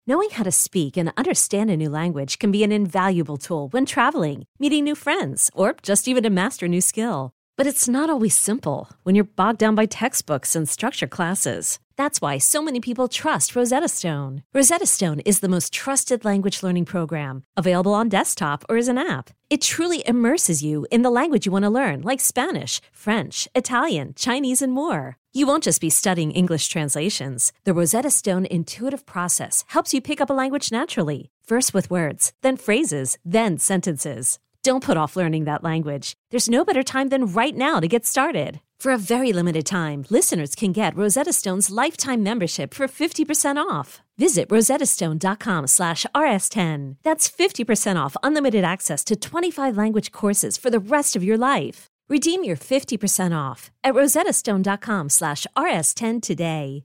Knowing how to speak and understand a new language can be an invaluable tool when traveling, meeting new friends, or just even to master a new skill. But it's not always simple when you're bogged down by textbooks and structured classes. That's why so many people trust Rosetta Stone. Rosetta Stone is the most trusted language learning program, available on desktop or as an app. It truly immerses you in the language you want to learn, like Spanish, French, Italian, Chinese, and more. You won't just be studying English translations. The Rosetta Stone intuitive process helps you pick up a language naturally, first with words, then phrases, then sentences. Don't put off learning that language. There's no better time than right now to get started. For a very limited time, listeners can get Rosetta Stone's lifetime membership for 50% off. Visit rosettastone.com/rs10. That's 50% off unlimited access to 25 language courses for the rest of your life. Redeem your 50% off at rosettastone.com/rs10 today.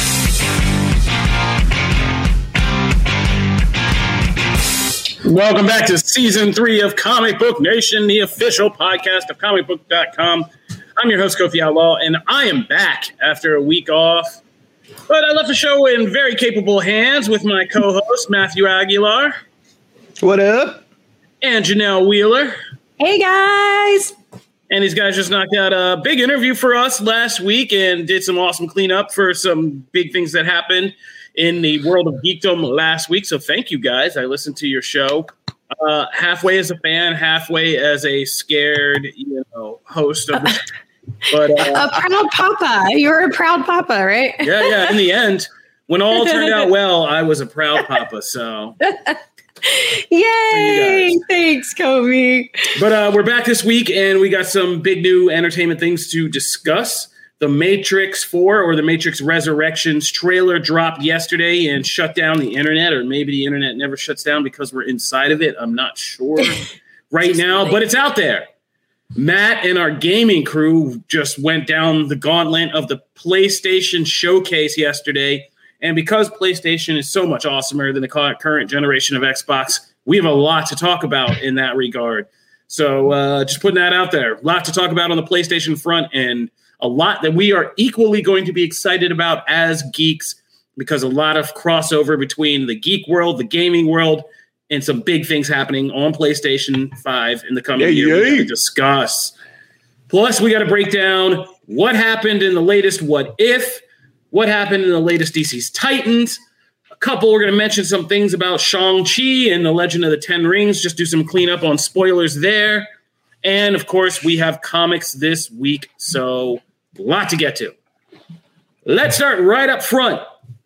Welcome back to Season 3 of Comic Book Nation, the official podcast of comicbook.com. I'm your host, Kofi Outlaw, and I am back after a week off. But I left the show in very capable hands with my co-host, Matthew Aguilar. What up? And Janelle Wheeler. Hey, guys. And these guys just knocked out a big interview for us last week and did some awesome cleanup for some big things that happened in the world of geekdom last week. So thank you, guys. I listened to your show halfway as a fan, halfway as a scared, host of the show. But a proud papa. You're a proud papa, right? Yeah. In the end, when all turned out well, I was a proud papa. So yay! Thanks, Kobe. But we're back this week, and we got some big new entertainment things to discuss. The Matrix 4 or the Matrix Resurrections trailer dropped yesterday and shut down the internet, or maybe the internet never shuts down because we're inside of it. I'm not sure right now, but it's out there. Matt and our gaming crew just went down the gauntlet of the PlayStation showcase yesterday. And because PlayStation is so much awesomer than the current generation of Xbox, we have a lot to talk about in that regard. So just putting that out there. A lot to talk about on the PlayStation front, and a lot that we are equally going to be excited about as geeks, because a lot of crossover between the geek world, the gaming world, and some big things happening on PlayStation 5 in the coming year we gotta discuss. Plus, we got to break down what happened in the latest What If, what happened in the latest DC's Titans. We're going to mention some things about Shang-Chi and the Legend of the Ten Rings, just do some cleanup on spoilers there. And, of course, we have comics this week, so a lot to get to. Let's start right up front.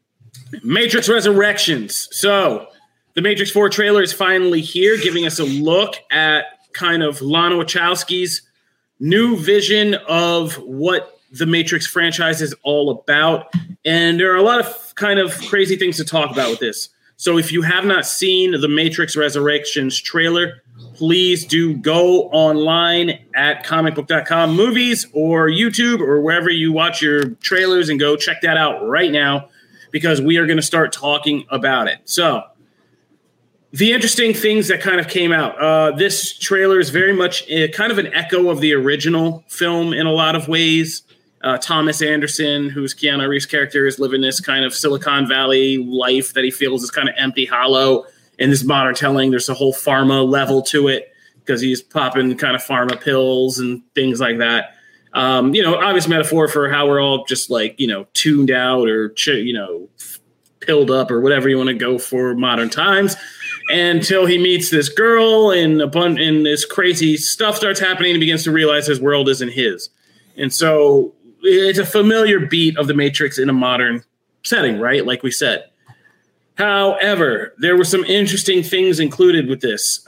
Matrix Resurrections. So the Matrix 4 trailer is finally here, giving us a look at kind of Lana Wachowski's new vision of what the Matrix franchise is all about. And there are a lot of kind of crazy things to talk about with this. So if you have not seen the Matrix Resurrections trailer, please do go online at comicbook.com movies or YouTube or wherever you watch your trailers and go check that out right now, because we are going to start talking about it. So the interesting things that kind of came out. This trailer is very much kind of an echo of the original film in a lot of ways. Thomas Anderson, who's Keanu Reeves' character, is living this kind of Silicon Valley life that he feels is kind of empty, hollow. In this modern telling, there's a whole pharma level to it because he's popping kind of pharma pills and things like that. Obvious metaphor for how we're all just like, tuned out or, pilled up or whatever you want to go for modern times, until he meets this girl and this crazy stuff starts happening and he begins to realize his world isn't his. And so it's a familiar beat of the Matrix in a modern setting, right? Like we said. However, there were some interesting things included with this.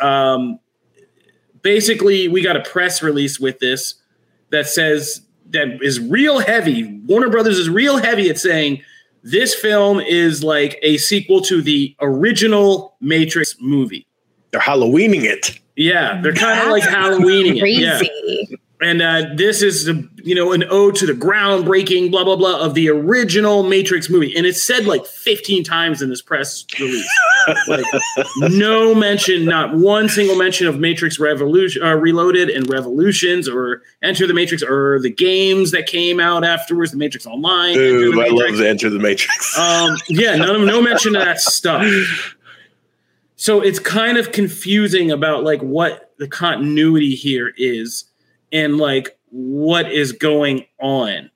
Basically, we got a press release with this that says that is real heavy. Warner Brothers is real heavy at saying this film is like a sequel to the original Matrix movie. They're Halloweening it. Yeah, they're kind of like Halloweening it. Yeah. And this is, an ode to the groundbreaking, blah, blah, blah, of the original Matrix movie. And it's said like 15 times in this press release. Like, no mention, not one single mention of Matrix Reloaded and Revolutions or Enter the Matrix or the games that came out afterwards, the Matrix Online. Dude, I love the Enter the Matrix. No mention of that stuff. So it's kind of confusing about like what the continuity here is. And like what is going on.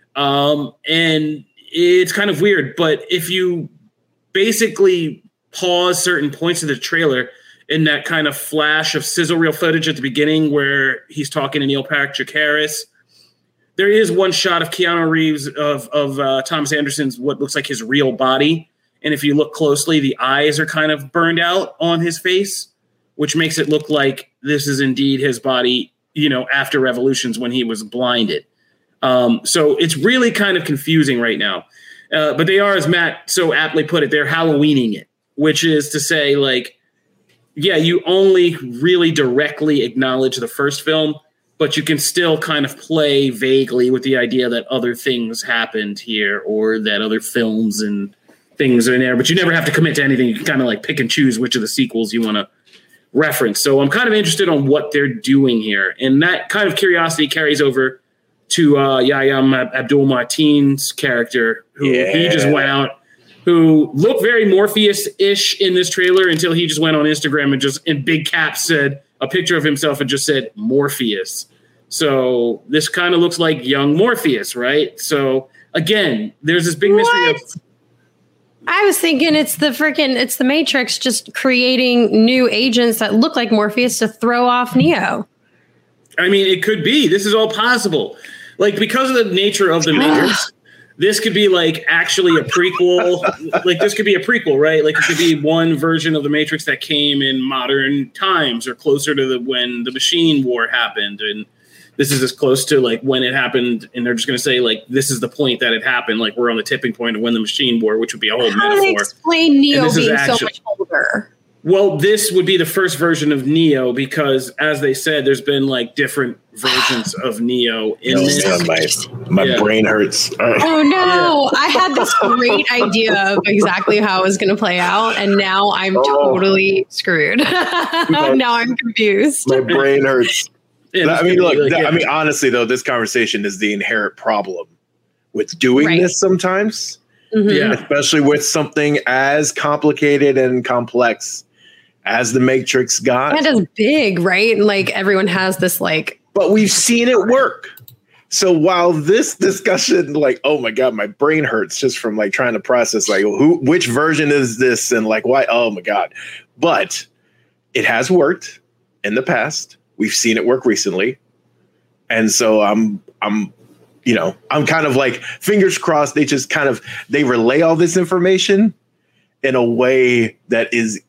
And it's kind of weird, but if you basically pause certain points of the trailer in that kind of flash of sizzle reel footage at the beginning where he's talking to Neil Patrick Harris, there is one shot of Keanu Reeves of Thomas Anderson's what looks like his real body. And if you look closely, the eyes are kind of burned out on his face, which makes it look like this is indeed his body, after Revolutions when he was blinded. So it's really kind of confusing right now. But they are, as Matt so aptly put it, they're Halloweening it, which is to say, like, yeah, you only really directly acknowledge the first film, but you can still kind of play vaguely with the idea that other things happened here or that other films and things are in there. But you never have to commit to anything. You can kind of like pick and choose which of the sequels you want to reference. So I'm kind of interested on what they're doing here. And that kind of curiosity carries over to Yahya Abdul-Mateen's character, who he just went out, who looked very Morpheus-ish in this trailer until he just went on Instagram and just in big caps said a picture of himself and just said Morpheus. So this kind of looks like young Morpheus, right? So again, there's this big mystery of... I was thinking it's the Matrix just creating new agents that look like Morpheus to throw off Neo. I mean, it could be. This is all possible. Like, because of the nature of the Matrix, this could be like actually a prequel. Like, this could be a prequel, right? Like, it could be one version of the Matrix that came in modern times or closer to when the Machine War happened. And this is as close to like when it happened, and they're just going to say like this is the point that it happened. Like we're on the tipping point of when the Machine War, which would be a whole metaphor. How do they explain Neo being so much older? Well, this would be the first version of Neo because, as they said, there's been like different versions of Neo in this. My brain hurts. Oh no! I had this great idea of exactly how it was going to play out, and now I'm totally screwed. Now I'm confused. My brain hurts. I mean, look. Honestly, though, this conversation is the inherent problem with doing this sometimes. Mm-hmm. Yeah, especially with something as complicated and complex as the Matrix got. And as big, right? And like everyone has this like. But we've seen it work. So while this discussion, like, oh my God, my brain hurts just from like trying to process like which version is this and like why? Oh my God. But it has worked in the past. We've seen it work recently. And so I'm kind of like fingers crossed. They relay all this information in a way that is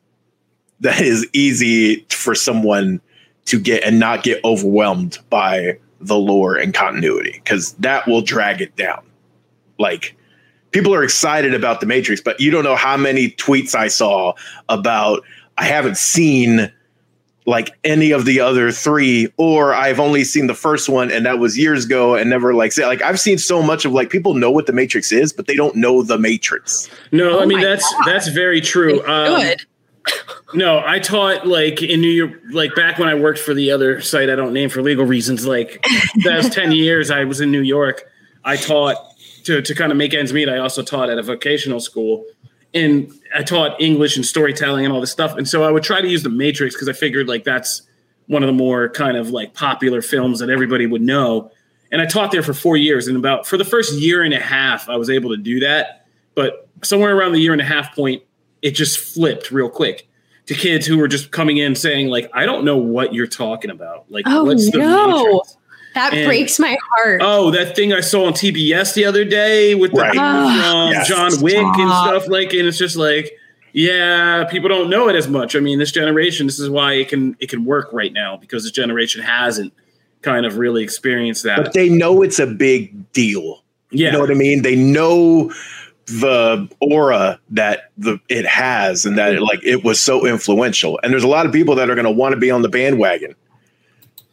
easy for someone to get and not get overwhelmed by the lore and continuity, because that will drag it down. Like, people are excited about the Matrix, but you don't know how many tweets I saw about I haven't seen like any of the other three, or I've only seen the first one and that was years ago and never like I've seen so much of like people know what the Matrix is, but they don't know the Matrix. No, I mean that's very true. Good. No, I taught like in New York, like back when I worked for the other site I don't name for legal reasons. Like that was 10 years I was in New York. I taught to kind of make ends meet. I also taught at a vocational school. And I taught English and storytelling and all this stuff. And so I would try to use The Matrix because I figured like that's one of the more kind of like popular films that everybody would know. And I taught there for 4 years. And for the first year and a half, I was able to do that. But somewhere around the year and a half point, it just flipped real quick to kids who were just coming in saying like, I don't know what you're talking about. Like, what's the Matrix? That breaks my heart. Oh, that thing I saw on TBS the other day with the John Wick and stuff like, and it's just like, yeah, people don't know it as much. I mean, this generation, this is why it can work right now, because this generation hasn't kind of really experienced that. But they know it's a big deal. Yeah. You know what I mean? They know the aura that it has and that it was so influential. And there's a lot of people that are going to want to be on the bandwagon.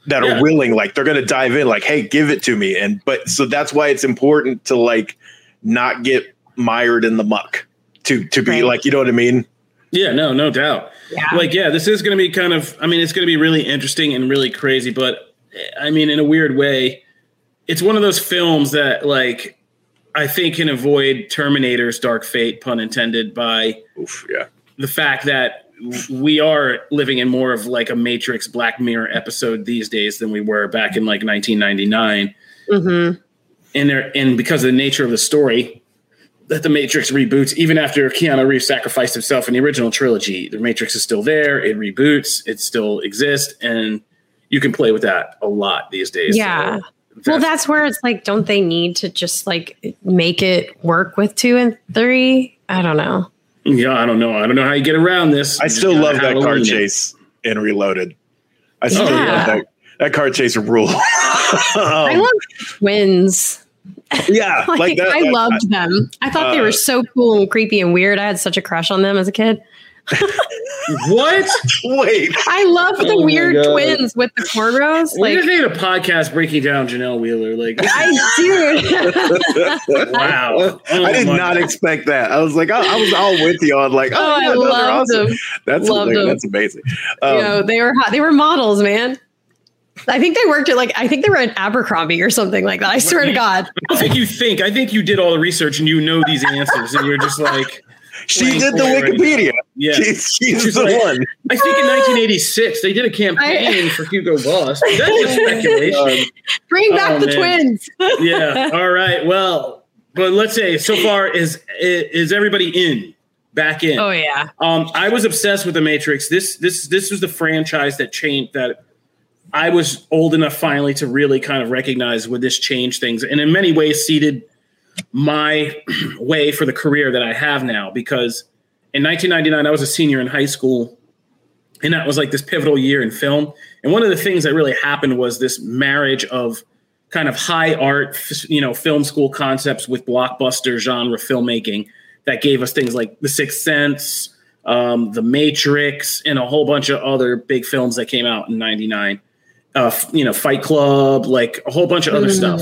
that are willing, like they're going to dive in, like, hey, give it to me. But so that's why it's important to like not get mired in the muck to be like, you know what I mean? Yeah, no doubt. Yeah. Like, yeah, this is going to be kind of, I mean, it's going to be really interesting and really crazy, but I mean, in a weird way, it's one of those films that like, I think can avoid Terminator's Dark Fate, pun intended, by the fact that we are living in more of like a Matrix Black Mirror episode these days than we were back in like 1999. Mm-hmm. And because of the nature of the story, that the Matrix reboots, even after Keanu Reeves sacrificed himself in the original trilogy, the Matrix is still there. It reboots. It still exists. And you can play with that a lot these days. Yeah. So that's where it's like, don't they need to just like make it work with 2 and 3? I don't know. Yeah, I don't know. I don't know how you get around this. I still love that car chase in Reloaded. I still love that car chase rule. I love twins. Yeah, like that, I loved them. I thought they were so cool and creepy and weird. I had such a crush on them as a kid. What? Wait. I love the weird twins with the cornrows. We just made a podcast breaking down Janelle Wheeler. Like, wow. I did not expect that. I was like, I was all with you on like, I loved them. That's amazing. They were hot. They were models, man. I think they worked at I think they were at Abercrombie or something like that. I swear to God. I think you did all the research and you know these answers and you're just like. She did the Wikipedia. Yeah. She's the one. I think in 1986, they did a campaign for Hugo Boss. That's just speculation. Bring back the twins. Yeah. All right. Well, but let's say so far is everybody back in? Oh, yeah. I was obsessed with The Matrix. This was the franchise that changed that. I was old enough finally to really kind of recognize would this change things, and in many ways seeded my way for the career that I have now, because in 1999, I was a senior in high school, and that was like this pivotal year in film. And one of the things that really happened was this marriage of kind of high art, film school concepts with blockbuster genre filmmaking that gave us things like The Sixth Sense, The Matrix, and a whole bunch of other big films that came out in 99. Fight Club, like a whole bunch of other stuff,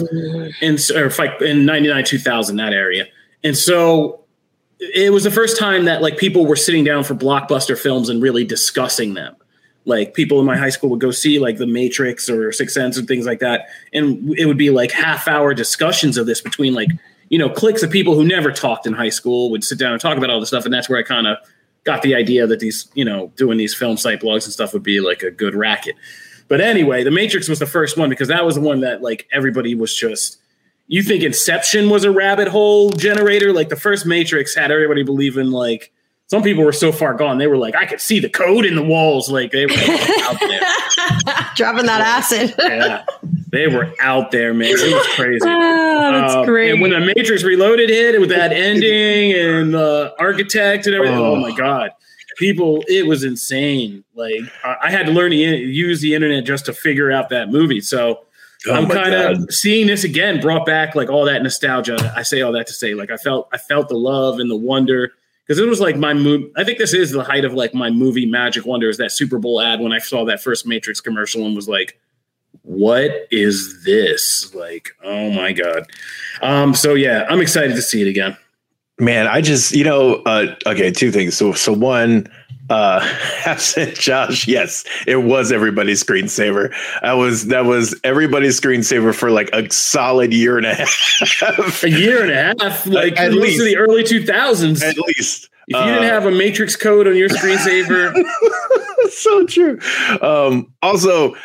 in 99, 2000, that area. And so it was the first time that like people were sitting down for blockbuster films and really discussing them. Like people in my high school would go see like The Matrix or Sixth Sense and things like that. And it would be like half-hour discussions of this between like, cliques of people who never talked in high school would sit down and talk about all this stuff. And that's where I kind of got the idea that these, doing these film site blogs and stuff would be like a good racket. But anyway, The Matrix was the first one because that was the one that like everybody was just, you think Inception was a rabbit hole generator? Like the first Matrix had everybody believing like, some people were so far gone. They were like, I could see the code in the walls. Like they were out there. Dropping that acid. Yeah. They were out there, man. It was crazy. That's great. And when The Matrix Reloaded hit with that ending and the architect and everything, oh my God. People, it was insane. Like I had to learn to use the internet just to figure out that movie. So I'm kind of seeing this again, brought back like all that nostalgia. I say all that to say, like I felt the love and the wonder, because it was like my movie. I think this is the height of like my movie magic wonder, is that Super Bowl ad when I saw that first Matrix commercial and was like, what is this? Like, oh my God. So yeah, I'm excited to see it again. Man, I just, okay, two things. So one, absent Josh, yes, it was everybody's screensaver. That was everybody's screensaver for like a solid year and a half. A year and a half? Like at least of the early 2000s. At least. If you didn't have a Matrix code on your screensaver. So true. Also,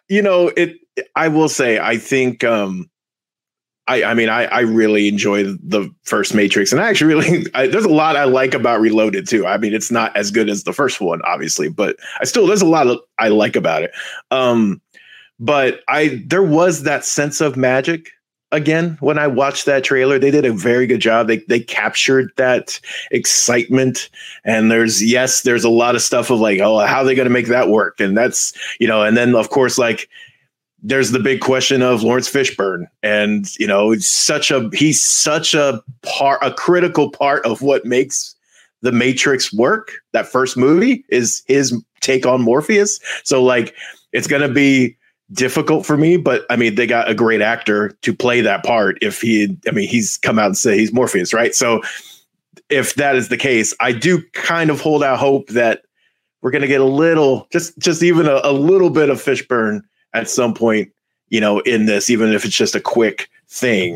I will say, I think, I really enjoyed the first Matrix, and I actually there's a lot I like about Reloaded too. I mean, it's not as good as the first one, obviously, but there's a lot I like about it. But there was that sense of magic again when I watched that trailer. They did a very good job. They captured that excitement, and there's a lot of stuff of like, oh, how are they going to make that work? And that's, and then of course, like, there's the big question of Lawrence Fishburne, and he's such a critical part of what makes the Matrix work. That first movie is his take on Morpheus. So like, it's going to be difficult for me, but I mean, they got a great actor to play that part. He's come out and say he's Morpheus, right? So if that is the case, I do kind of hold out hope that we're going to get a little, just even a little bit of Fishburne at some point, in this, even if it's just a quick thing.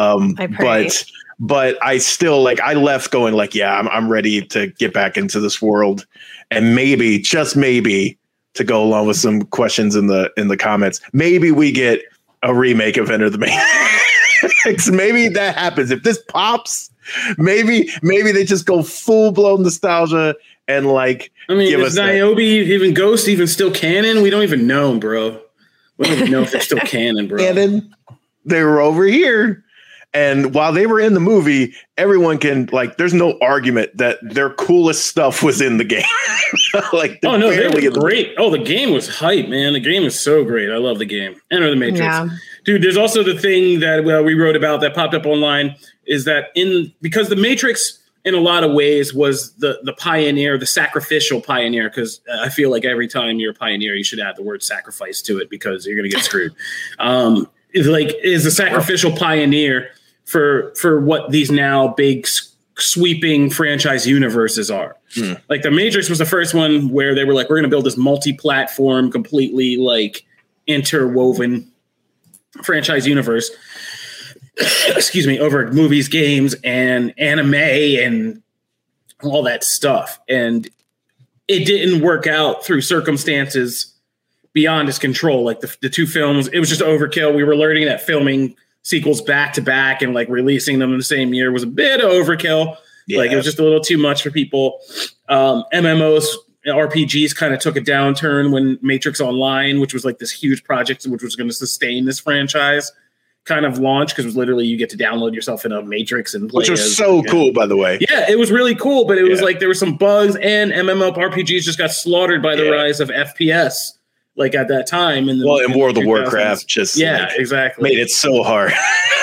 But I still I left going I'm ready to get back into this world, and maybe, just maybe, to go along with some questions in the comments, maybe we get a remake of Enter the Matrix. Maybe that happens. If this pops, maybe they just go full blown nostalgia and is Niobe even Ghost even still canon? We don't even know, bro. We don't even know if they're still canon, bro. Canon. They were over here. And while they were in the movie, everyone can there's no argument that their coolest stuff was in the game. They were great. Oh, the game was hype, man. The game is so great. I love the game. Enter the Matrix. Yeah. Dude, there's also the thing that we wrote about that popped up online is that because the Matrix in a lot of ways was the pioneer, the sacrificial pioneer, because I feel like every time you're a pioneer, you should add the word sacrifice to it because you're going to get screwed. Is the sacrificial pioneer for what these now big sweeping franchise universes are. The Matrix was the first one where they were we're going to build this multi-platform, completely interwoven franchise universe. Excuse me, over movies, games, and anime and all that stuff. And it didn't work out through circumstances beyond his control. The two films, it was just overkill. We were learning that filming sequels back to back and releasing them in the same year was a bit of overkill. Yeah. It was just a little too much for people. MMOs, RPGs kind of took a downturn when Matrix Online, which was this huge project which was going to sustain this franchise, kind of launched, because it was literally you get to download yourself in a Matrix and play. Which was so cool, by the way. Yeah, it was really cool, but it was there were some bugs, and MMORPGs just got slaughtered by the rise of FPS. At that time, in World of Warcraft just exactly made it so hard.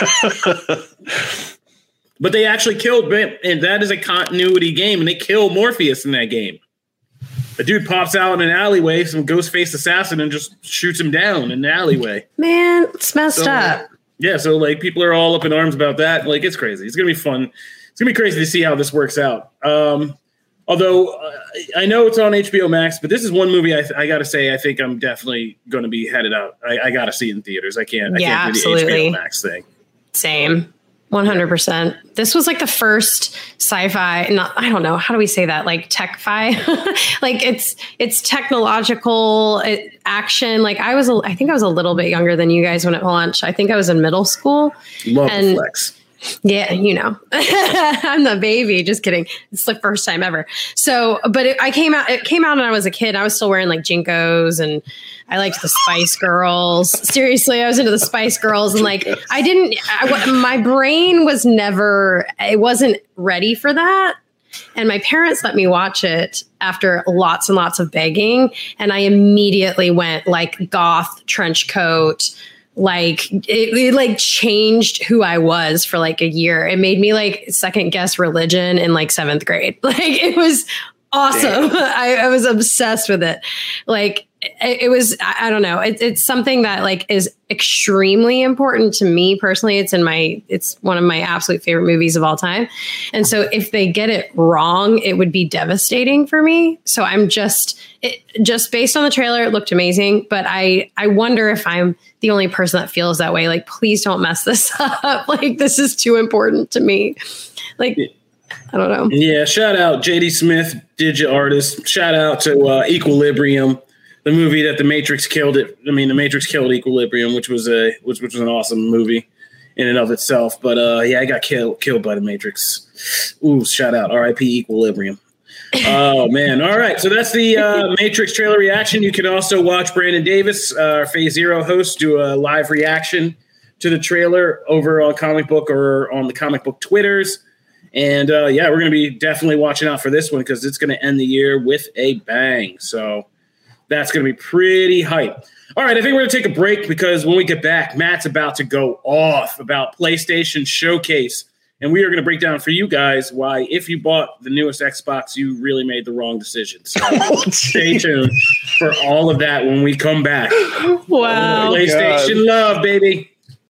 But they actually killed, and that is a continuity game, and they kill Morpheus in that game. A dude pops out in an alleyway, some ghost-faced assassin, and just shoots him down in the alleyway. Man, it's messed up. Yeah, so people are all up in arms about that. It's crazy. It's gonna be fun. It's gonna be crazy to see how this works out. Although I know it's on HBO Max, but this is one movie I got to say I think I'm definitely going to be headed out. I got to see it in theaters. I can't do the HBO Max thing. Same. 100%. This was the first sci-fi, I don't know, how do we say that? Tech-fi? it's technological action. I think I was a little bit younger than you guys when it launched. I think I was in middle school. Love the flex. Yeah, I'm the baby. Just kidding. It's the first time ever. So, but it came out when I was a kid. I was still wearing Jinkos, and I liked the Spice Girls. Seriously, I was into the Spice Girls, and my brain was it wasn't ready for that. And my parents let me watch it after lots and lots of begging, and I immediately went goth trench coat. It changed who I was for a year. It made me second guess religion in 7th grade. It was awesome. I was obsessed with it. It was, I don't know. It's something that is extremely important to me personally. It's one of my absolute favorite movies of all time. And so if they get it wrong, it would be devastating for me. So I'm just based on the trailer, it looked amazing, but I wonder if I'm the only person that feels that way. Please don't mess this up. This is too important to me. I don't know. Yeah. Shout out JD Smith, Digit Artist. Shout out to Equilibrium, the movie that The Matrix killed it. I mean, The Matrix killed Equilibrium, which was an awesome movie in and of itself. But I got killed by The Matrix. Ooh, shout out RIP Equilibrium. Oh man. All right. So that's the Matrix trailer reaction. You can also watch Brandon Davis, our Phase Zero host, do a live reaction to the trailer over on Comic Book or on the Comic Book Twitters. And we're going to be definitely watching out for this one because it's going to end the year with a bang. So that's going to be pretty hype. All right, I think we're going to take a break because when we get back, Matt's about to go off about PlayStation Showcase And we are going to break down for you guys why, if you bought the newest Xbox, you really made the wrong decision. So stay tuned for all of that when we come back. Wow. PlayStation love, baby.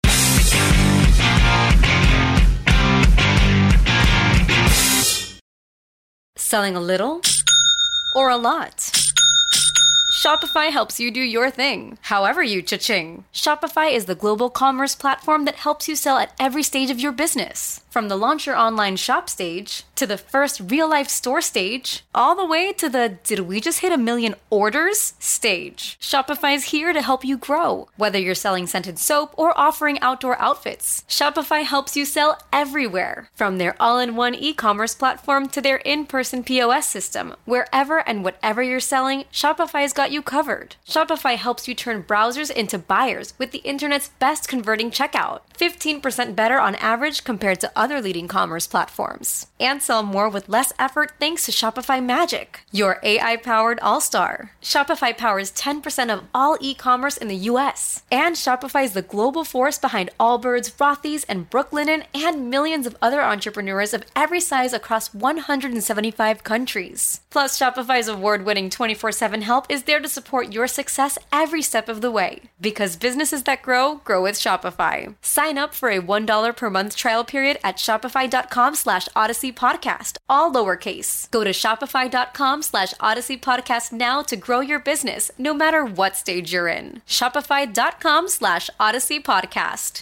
Selling a little or a lot? Shopify helps you do your thing, however you cha-ching. Shopify is the global commerce platform that helps you sell at every stage of your business. From the launch your online shop stage, to the first real-life store stage, all the way to the did we just hit 1 million orders stage. Shopify is here to help you grow. Whether you're selling scented soap or offering outdoor outfits, Shopify helps you sell everywhere. From their all-in-one e-commerce platform to their in-person POS system, wherever and whatever you're selling, Shopify's got you covered. Shopify helps you turn browsers into buyers with the internet's best converting checkout. 15% better on average compared to other leading commerce platforms. And sell more with less effort thanks to Shopify Magic, your AI-powered all-star. Shopify powers 10% of all e-commerce in the US. And Shopify is the global force behind Allbirds, Rothy's, and Brooklinen, and millions of other entrepreneurs of every size across 175 countries. Plus, Shopify's award-winning 24/7 help is there to support your success every step of the way. Because businesses that grow, grow with Shopify. Sign up for a $1 per month trial period at shopify.com/Odyssey Podcast, all lowercase. Go to shopify.com/Odyssey Podcast now to grow your business, no matter what stage you're in. Shopify.com/Odyssey Podcast.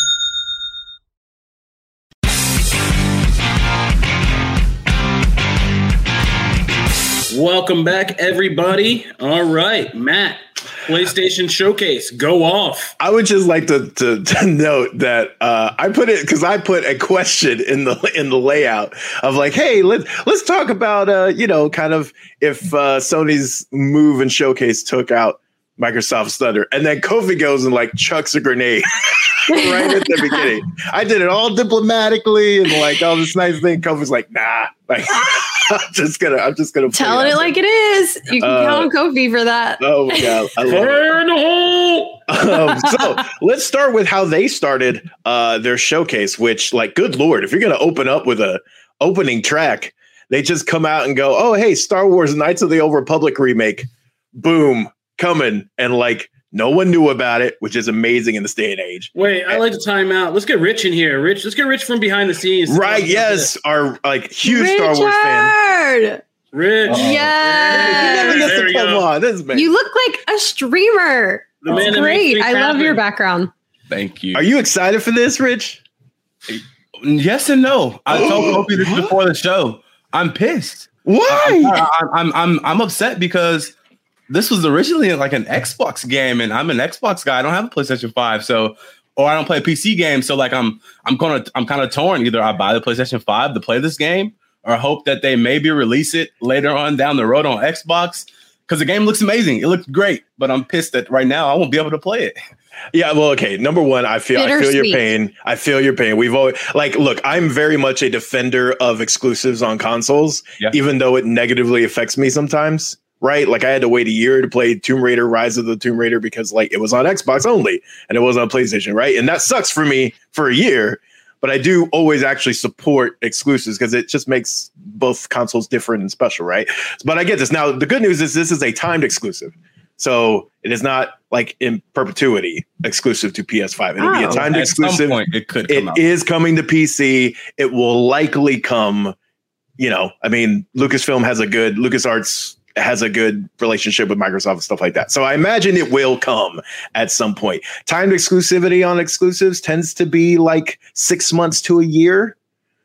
Welcome back, everybody. All right, Matt, PlayStation Showcase, go off. I would just like to note that I put a question in the layout of like, hey, let's talk about kind of if Sony's move and Showcase took out Microsoft's Thunder, and then Kofi goes and like chucks a grenade right at the beginning. I did it all diplomatically and like all this nice thing. Kofi's like, nah, like I'm just gonna telling it like it is. You can count on Kofi for that. Oh my god, I love it. So let's start with how they started their showcase. Which, like, good lord, if you're gonna open up with a opening track, they just come out and go, "Oh, hey, Star Wars: Knights of the Old Republic remake, boom, coming," and like no one knew about it, which is amazing in this day and age. Wait, I like to time out. Let's get Rich in here. Let's get Rich from behind the scenes. Right? Yes, our like huge Star Wars fan. Rich. Yeah. Come on, this man. You look like a streamer. That's great. I love your background. Thank you. Are you excited for this, Rich? Yes and no. I told Kofi this before the show. I'm pissed. Why? I'm upset because this was originally like an Xbox game, and I'm an Xbox guy. I don't have a PlayStation 5, or I don't play PC games. So like I'm kind of torn. Either I buy the PlayStation 5 to play this game, or hope that they maybe release it later on down the road on Xbox, because the game looks amazing. It looks great, but I'm pissed that right now I won't be able to play it. Yeah, well, okay. Number one, I feel your pain. I feel your pain. We've always look, I'm very much a defender of exclusives on consoles, even though it negatively affects me sometimes. Right? Like I had to wait a year to play Tomb Raider, Rise of the Tomb Raider, because like it was on Xbox only and it wasn't on PlayStation. Right. And that sucks for me for a year. But I do always actually support exclusives because it just makes both consoles different and special. Right. But I get this. Now, the good news is this is a timed exclusive. So it is not like in perpetuity exclusive to PS5. It'll be a timed exclusive. Some point it could come out. Is coming to PC. It will likely come, I mean, LucasArts has a good relationship with Microsoft and stuff like that. So I imagine it will come at some point. Timed exclusivity on exclusives tends to be like 6 months to a year,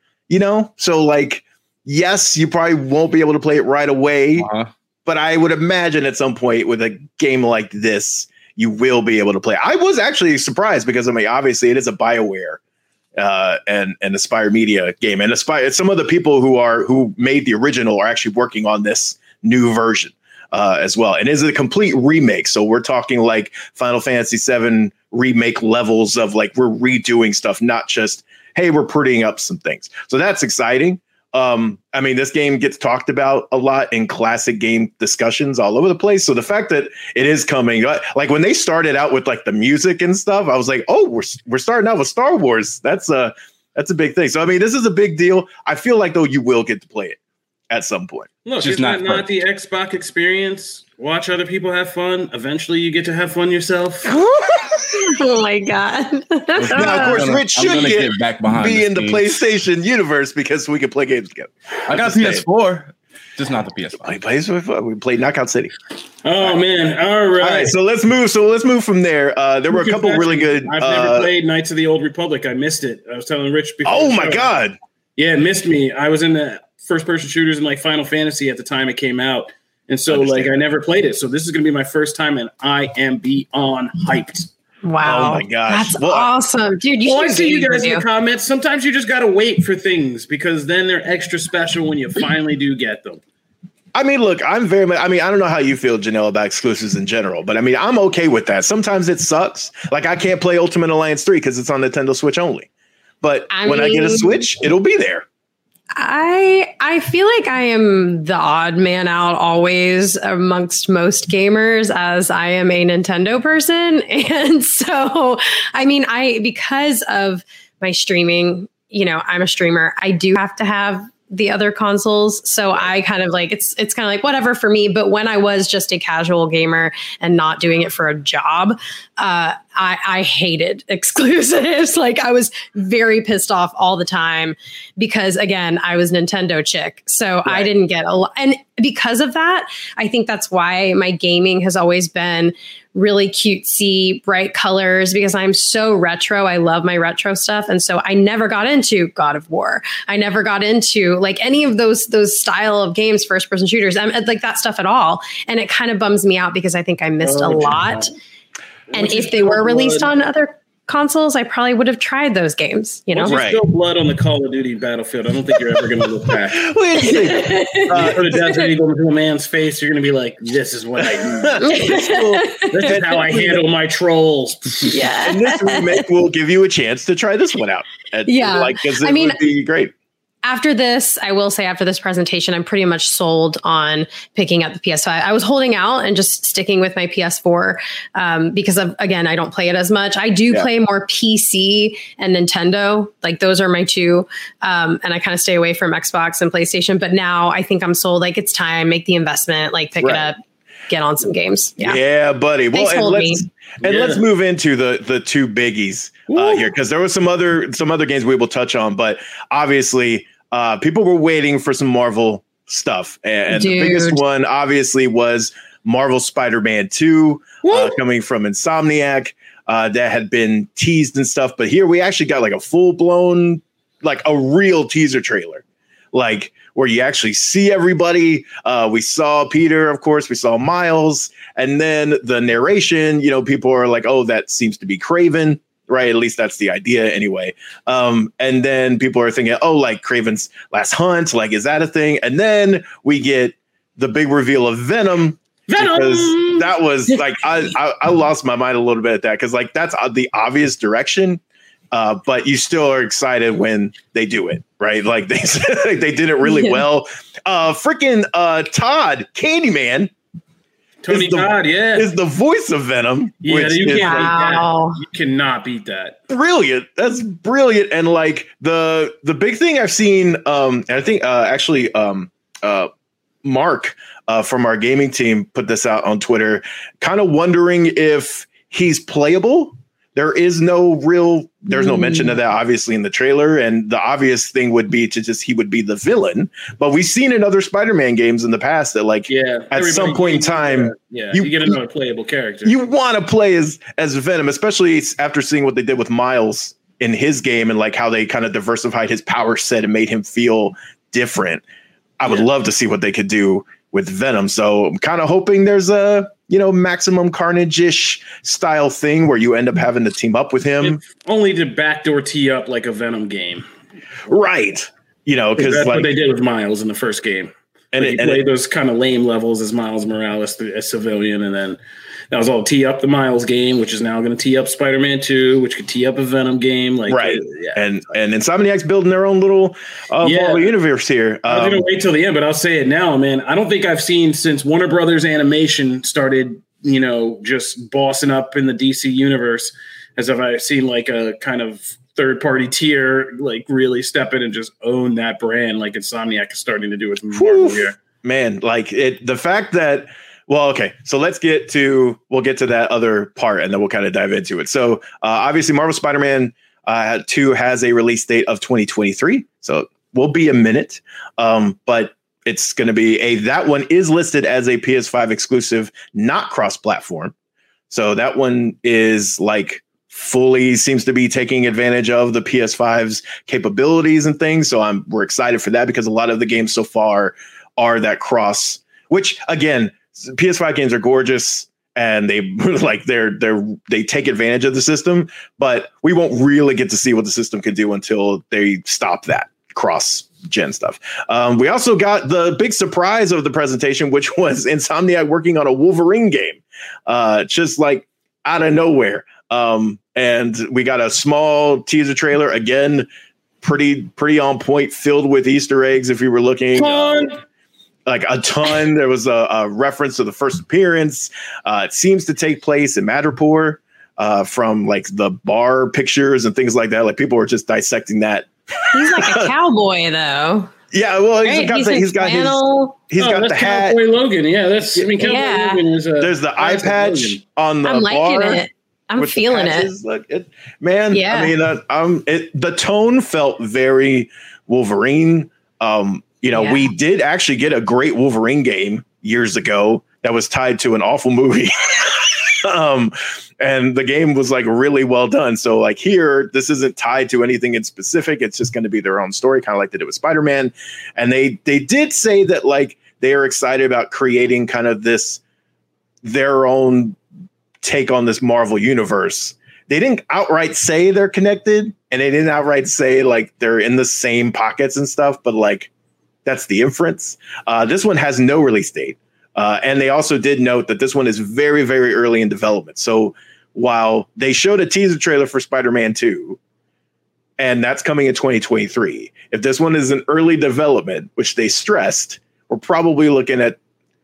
So like, yes, you probably won't be able to play it right away, but I would imagine at some point with a game like this, you will be able to play. I was actually surprised because, I mean, obviously it is a BioWare and Aspire Media game, and some of the people who made the original are actually working on this new version as well, and is a complete remake. So we're talking like Final Fantasy VII remake levels of like we're redoing stuff, not just hey, we're prettying up some things. So that's exciting. I mean, this game gets talked about a lot in classic game discussions all over the place. So the fact that it is coming, like when they started out with like the music and stuff, I was like, oh, we're starting out with Star Wars. That's That's a big thing. So I mean, this is a big deal. I feel like though you will get to play it at some point. Look, Just is that not not the Xbox experience? Watch other people have fun. Eventually, you get to have fun yourself. Oh my god! Now, of course, Rich should get back behind be in the scenes. PlayStation universe because we can play games together. I got a PS4, just not the PS5. We played Knockout City. Oh man! All right. All right, so let's move. from there. There were a couple really good. I've never played Knights of the Old Republic. I missed it. I was telling Rich before. Oh the my show. god! Yeah, it missed me. I was in the first-person shooters in like Final Fantasy at the time it came out, and so like I never played it. So this is going to be my first time, and I am beyond hyped. Wow! Oh my gosh! That's awesome, dude. You Well, I should see do you guys in review. the comments. Sometimes you just got to wait for things because then they're extra special when you finally do get them. I mean, look, I don't know how you feel, Janelle, about exclusives in general, but I mean, I'm okay with that. Sometimes it sucks. Like I can't play Ultimate Alliance 3 because it's on Nintendo Switch only. But when I get a Switch, it'll be there. I feel like I am the odd man out always amongst most gamers, as I am a Nintendo person. And so, I mean, because of my streaming, you know, I'm a streamer, I do have to have the other consoles. So I kind of like, it's kind of like whatever for me. But when I was just a casual gamer and not doing it for a job, I hated exclusives. Like I was very pissed off all the time because again, I was Nintendo chick. So I didn't get a lot. And because of that, I think that's why my gaming has always been really cutesy, bright colors, because I'm so retro. I love my retro stuff. And so I never got into God of War. I never got into like any of those style of games, first person shooters, like that stuff at all. And it kind of bums me out because I think I missed a lot. And if they were released on other consoles, I probably would have tried those games, you know? Once you spill blood on the Call of Duty battlefield, I don't think you're ever going to look back. Wait a second. You put a Desert Eagle into a man's face, you're going to be like, this is what I do. This is how I handle my trolls. Yeah. And this remake will give you a chance to try this one out. Yeah. Like, because it would be great. After this, I will say after this presentation, I'm pretty much sold on picking up the PS5. I was holding out and just sticking with my PS4 because again, I don't play it as much. I do play more PC and Nintendo. Like those are my two. And I kind of stay away from Xbox and PlayStation. But now I think I'm sold. Like it's time, make the investment, like pick it up, get on some games. Yeah, buddy. Well, let's move into the two biggies here, because there were some other games we will touch on, but obviously people were waiting for some Marvel stuff, and the biggest one obviously was Marvel Spider-Man 2 coming from Insomniac that had been teased and stuff, but here we actually got like a full-blown, like a real teaser trailer, like where you actually see everybody. We saw Peter, of course, we saw Miles, and then the narration, you know, people are like, oh, that seems to be Kraven, right? At least that's the idea anyway. And then people are thinking, oh, like Kraven's Last Hunt, like, is that a thing? And then we get the big reveal of Venom. Because that was like, I lost my mind a little bit at that, because like that's the obvious direction. But you still are excited when they do it, right? Like they did it really well. Freaking Todd Candyman, Tony Todd, is the voice of Venom. Yeah, which you is can't beat that. You cannot beat that. Brilliant. That's brilliant. And like the big thing I've seen, and I think actually Mark from our gaming team put this out on Twitter, kind of wondering if he's playable. There's no mention of that, obviously, in the trailer. And the obvious thing would be he would be the villain. But we've seen in other Spider-Man games in the past that, like, at some point in time, you get another playable character. You want to play as Venom, especially after seeing what they did with Miles in his game and like how they kind of diversified his power set and made him feel different. I would love to see what they could do with Venom. So I'm kind of hoping there's a, Maximum Carnage-ish style thing where you end up having to team up with him. It's only to backdoor tee up like a Venom game. Right. Because that's what they did with Miles in the first game. And you played those kind of lame levels as Miles Morales, a civilian, and then that was all tee up the Miles game, which is now going to tee up Spider-Man 2, which could tee up a Venom game. Like, right. And Insomniac's building their own little Marvel universe here. I was going to wait till the end, but I'll say it now, man. I don't think I've seen since Warner Brothers Animation started, just bossing up in the DC universe, as if I've seen like a kind of third-party tier like really step in and just own that brand like Insomniac is starting to do with Marvel here. Man, like the fact that, well, okay, so we'll get to that other part and then we'll kind of dive into it. So obviously Marvel Spider-Man 2 has a release date of 2023. So it will be a minute, but it's going to be that one is listed as a PS5 exclusive, not cross-platform. So that one is like fully seems to be taking advantage of the PS5's capabilities and things. So we're excited for that because a lot of the games so far are that cross, which again, PS5 games are gorgeous and they like they take advantage of the system, but we won't really get to see what the system can do until they stop that cross gen stuff. We also got the big surprise of the presentation, which was Insomniac working on a Wolverine game, just like out of nowhere. And we got a small teaser trailer, again, pretty on point, filled with Easter eggs. If you were looking, like a ton. There was a reference to the first appearance. It seems to take place in Madripoor, from like the bar pictures and things like that. Like people were just dissecting that. He's like a cowboy, though. Yeah, well, right? he's got the hat. Cowboy Logan. Yeah, that's. I mean, Cowboy Logan is. There's the eye patch on the I'm liking bar. it. I'm feeling it. Look, man. Yeah. I mean, the tone felt very Wolverine. We did actually get a great Wolverine game years ago that was tied to an awful movie. And the game was like really well done. So like here, this isn't tied to anything in specific. It's just going to be their own story, kind of like they did with Spider-Man. And they did say that like they are excited about creating kind of their own take on this Marvel universe. They didn't outright say they're connected, and they didn't outright say like they're in the same pockets and stuff, but like that's the inference. This one has no release date. And they also did note that this one is very, very early in development. So while they showed a teaser trailer for Spider-Man 2, and that's coming in 2023, if this one is an early development, which they stressed, we're probably looking at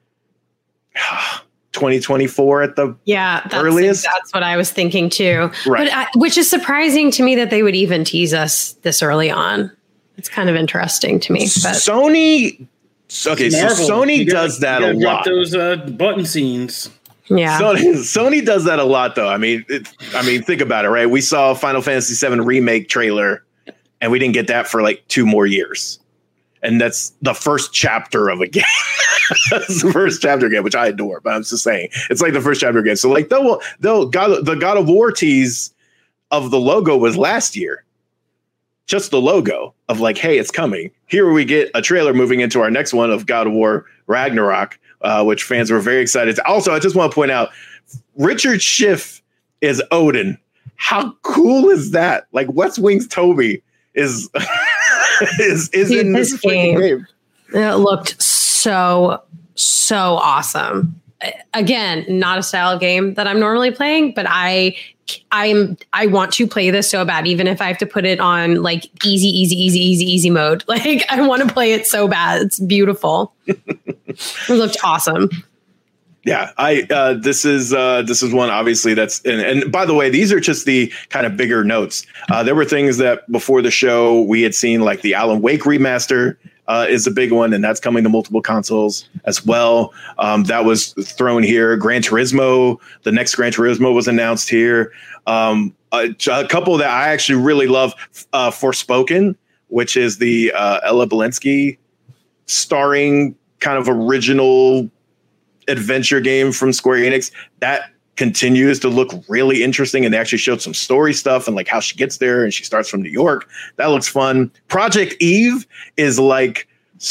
2024 at the earliest. That's what I was thinking too. Right. But which is surprising to me that they would even tease us this early on. It's kind of interesting to me. But Sony does that a lot. Those button scenes. Yeah. Sony does that a lot, though. I mean, think about it, right? We saw Final Fantasy VII Remake trailer, and we didn't get that for like 2 more years. And that's the first chapter of a game. That's the first chapter game, which I adore. But I'm just saying, it's like the first chapter game. So like, the God of War tease of the logo was last year. Just the logo of like, hey, it's coming. Here we get a trailer moving into our next one of God of War Ragnarok, which fans were very excited. Also, I just want to point out, Richard Schiff is Odin. How cool is that? Like West Wing's Toby is in this game. It looked so awesome. Again, not a style game that I'm normally playing, but I want to play this so bad, even if I have to put it on like easy mode. Like I want to play it so bad. It's beautiful. It looked awesome. Yeah, this is one obviously that's and by the way, these are just the kind of bigger notes. There were things that before the show we had seen, like the Alan Wake remaster is a big one, and that's coming to multiple consoles as well. That was thrown here. Gran Turismo, the next Gran Turismo was announced here. A couple that I actually really love, Forspoken, which is the Ella Balinski starring kind of original adventure game from Square Enix. That continues to look really interesting, and they actually showed some story stuff and like how she gets there, and she starts from New York. That looks fun. Project Eve is like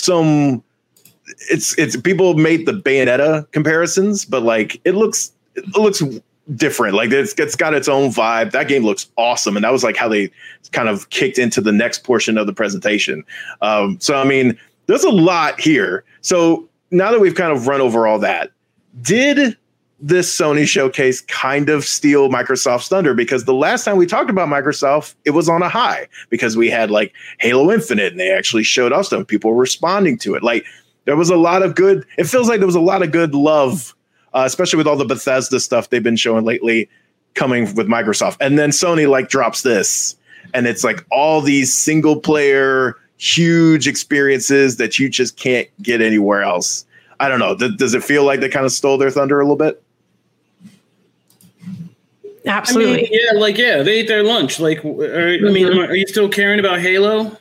it's people made the Bayonetta comparisons, but like it looks different. Like it's got its own vibe. That game looks awesome, and that was like how they kind of kicked into the next portion of the presentation. So I mean, there's a lot here. So now that we've kind of run over all that, did this Sony showcase kind of steal Microsoft's thunder? Because the last time we talked about Microsoft, it was on a high because we had like Halo Infinite, and they actually showed us stuff. People were responding to it. Like there was a lot of good. It feels like there was a lot of good love, especially with all the Bethesda stuff they've been showing lately, coming with Microsoft. And then Sony like drops this, and it's like all these single player huge experiences that you just can't get anywhere else. I don't know. Does it feel like they kind of stole their thunder a little bit? Absolutely. They ate their lunch. Like, are you still caring about Halo?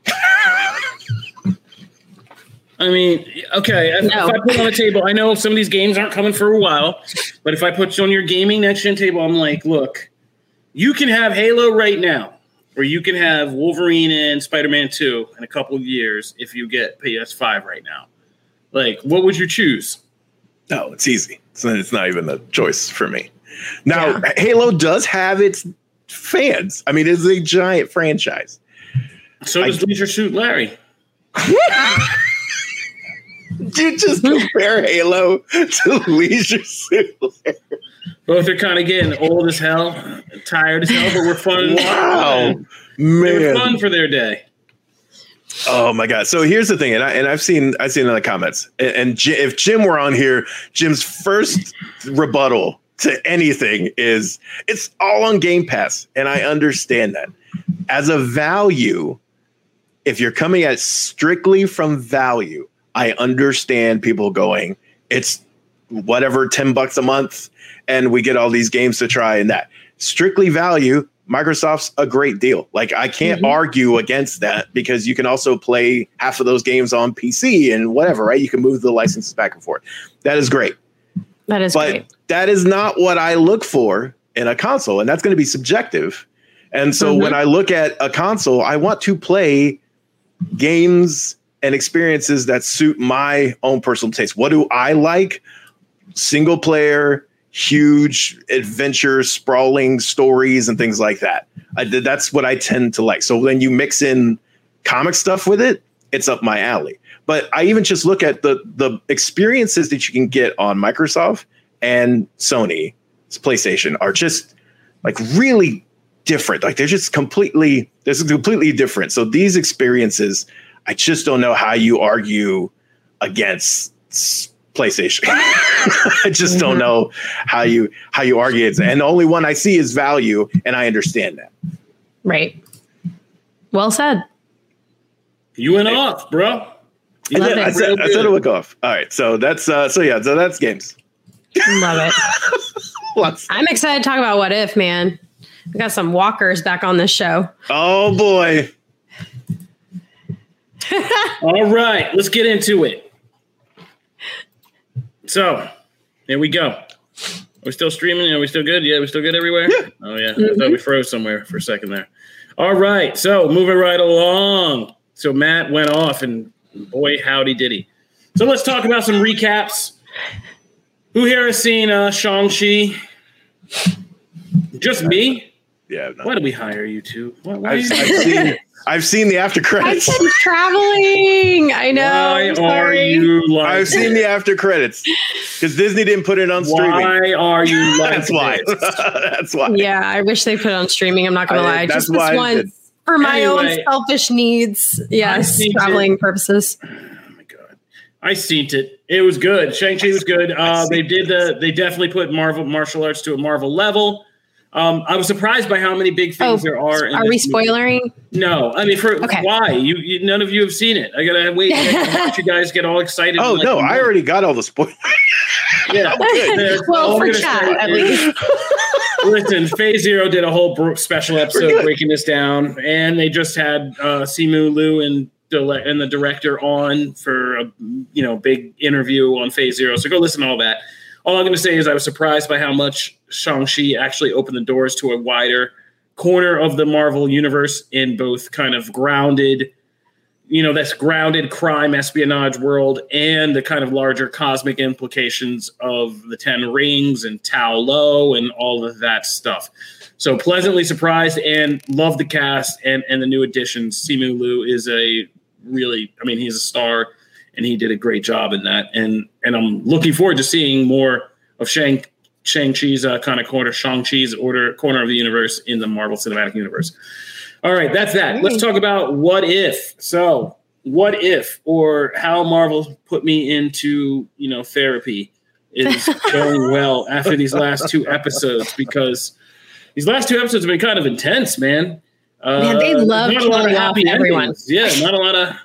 I mean, okay, if I put on the table, I know some of these games aren't coming for a while, but if I put you on your gaming next-gen table, I'm like, look, you can have Halo right now, or you can have Wolverine and Spider-Man 2 in a couple of years if you get PS5 right now. Like, what would you choose? No, it's easy. It's not even a choice for me. Now, Halo does have its fans. I mean, it's a giant franchise. So does Leisure Suit Larry. You just compare Halo to Leisure Suit Larry. Both are kind of getting old as hell, tired as hell, but we're fun. Wow, man, they were fun for their day. Oh my God! So here's the thing, and I've seen in the comments, and if Jim were on here, Jim's first rebuttal to anything is it's all on Game Pass, and I understand that as a value. If you're coming at it strictly from value, I understand people going, it's whatever, $10 a month, and we get all these games to try and that. Strictly value, Microsoft's a great deal. Like, I can't argue against that because you can also play half of those games on PC and whatever, right? You can move the licenses back and forth. That is great. But that is not what I look for in a console, and that's going to be subjective. And so when I look at a console, I want to play games and experiences that suit my own personal taste. What do I like? Single player, huge adventure, sprawling stories and things like that. That's what I tend to like. So when you mix in comic stuff with it, it's up my alley. But I even just look at the experiences that you can get on Microsoft and Sony's PlayStation are just like really different. Like they're completely different. So these experiences, I just don't know how you argue against PlayStation. I just don't know how you argue it. And the only one I see is value, and I understand that. Right. Well said. You went off, bro. I said it would go off. All right. So that's that's games. Love it. I'm excited to talk about What If, man. We got some walkers back on this show. Oh boy. All right, let's get into it. So, here we go. Are we still streaming? Are we still good? Yeah, we still good everywhere? Yeah. Oh, yeah. I thought we froze somewhere for a second there. All right, so moving right along. So Matt went off, and boy, howdy did he. So let's talk about some recaps. Who here has seen Shang-Chi? Just me? Yeah. No. Why did we hire you two? I've seen the after credits. I've been traveling. I know. Why are you like I've seen the after credits because Disney didn't put it on streaming. Why are you like That's why. That's why. Yeah, I wish they put it on streaming. I'm not going to lie. That's just this why one for my own selfish needs. Yes, traveling purposes. Oh my God, I seen it. It was good. Shang-Chi was good. They definitely put Marvel martial arts to a Marvel level. I was surprised by how many big things there are. Are we spoilering? No, I mean, why? You none of you have seen it. I gotta wait. Watch you guys get all excited. Oh no, I already got all the spoilers. Yeah, well, for chat at least. Listen, Phase Zero did a whole special episode breaking this down, and they just had Simu Liu and the director on for a big interview on Phase Zero. So go listen to all that. All I'm going to say is I was surprised by how much Shang-Chi actually opened the doors to a wider corner of the Marvel universe in both kind of grounded, that's grounded crime espionage world and the kind of larger cosmic implications of the Ten Rings and Tao Lo and all of that stuff. So pleasantly surprised and love the cast and the new additions. Simu Liu is he's a star. And he did a great job in that. And I'm looking forward to seeing more of Shang-Chi's kind of corner of the universe in the Marvel Cinematic Universe. All right, that's that. Let's talk about What If. So, What If, or how Marvel put me into, therapy, is going well after these last two episodes, because these last two episodes have been kind of intense, man. Man, they love not a lot of killing off happy everyone. endings. Yeah, not a lot of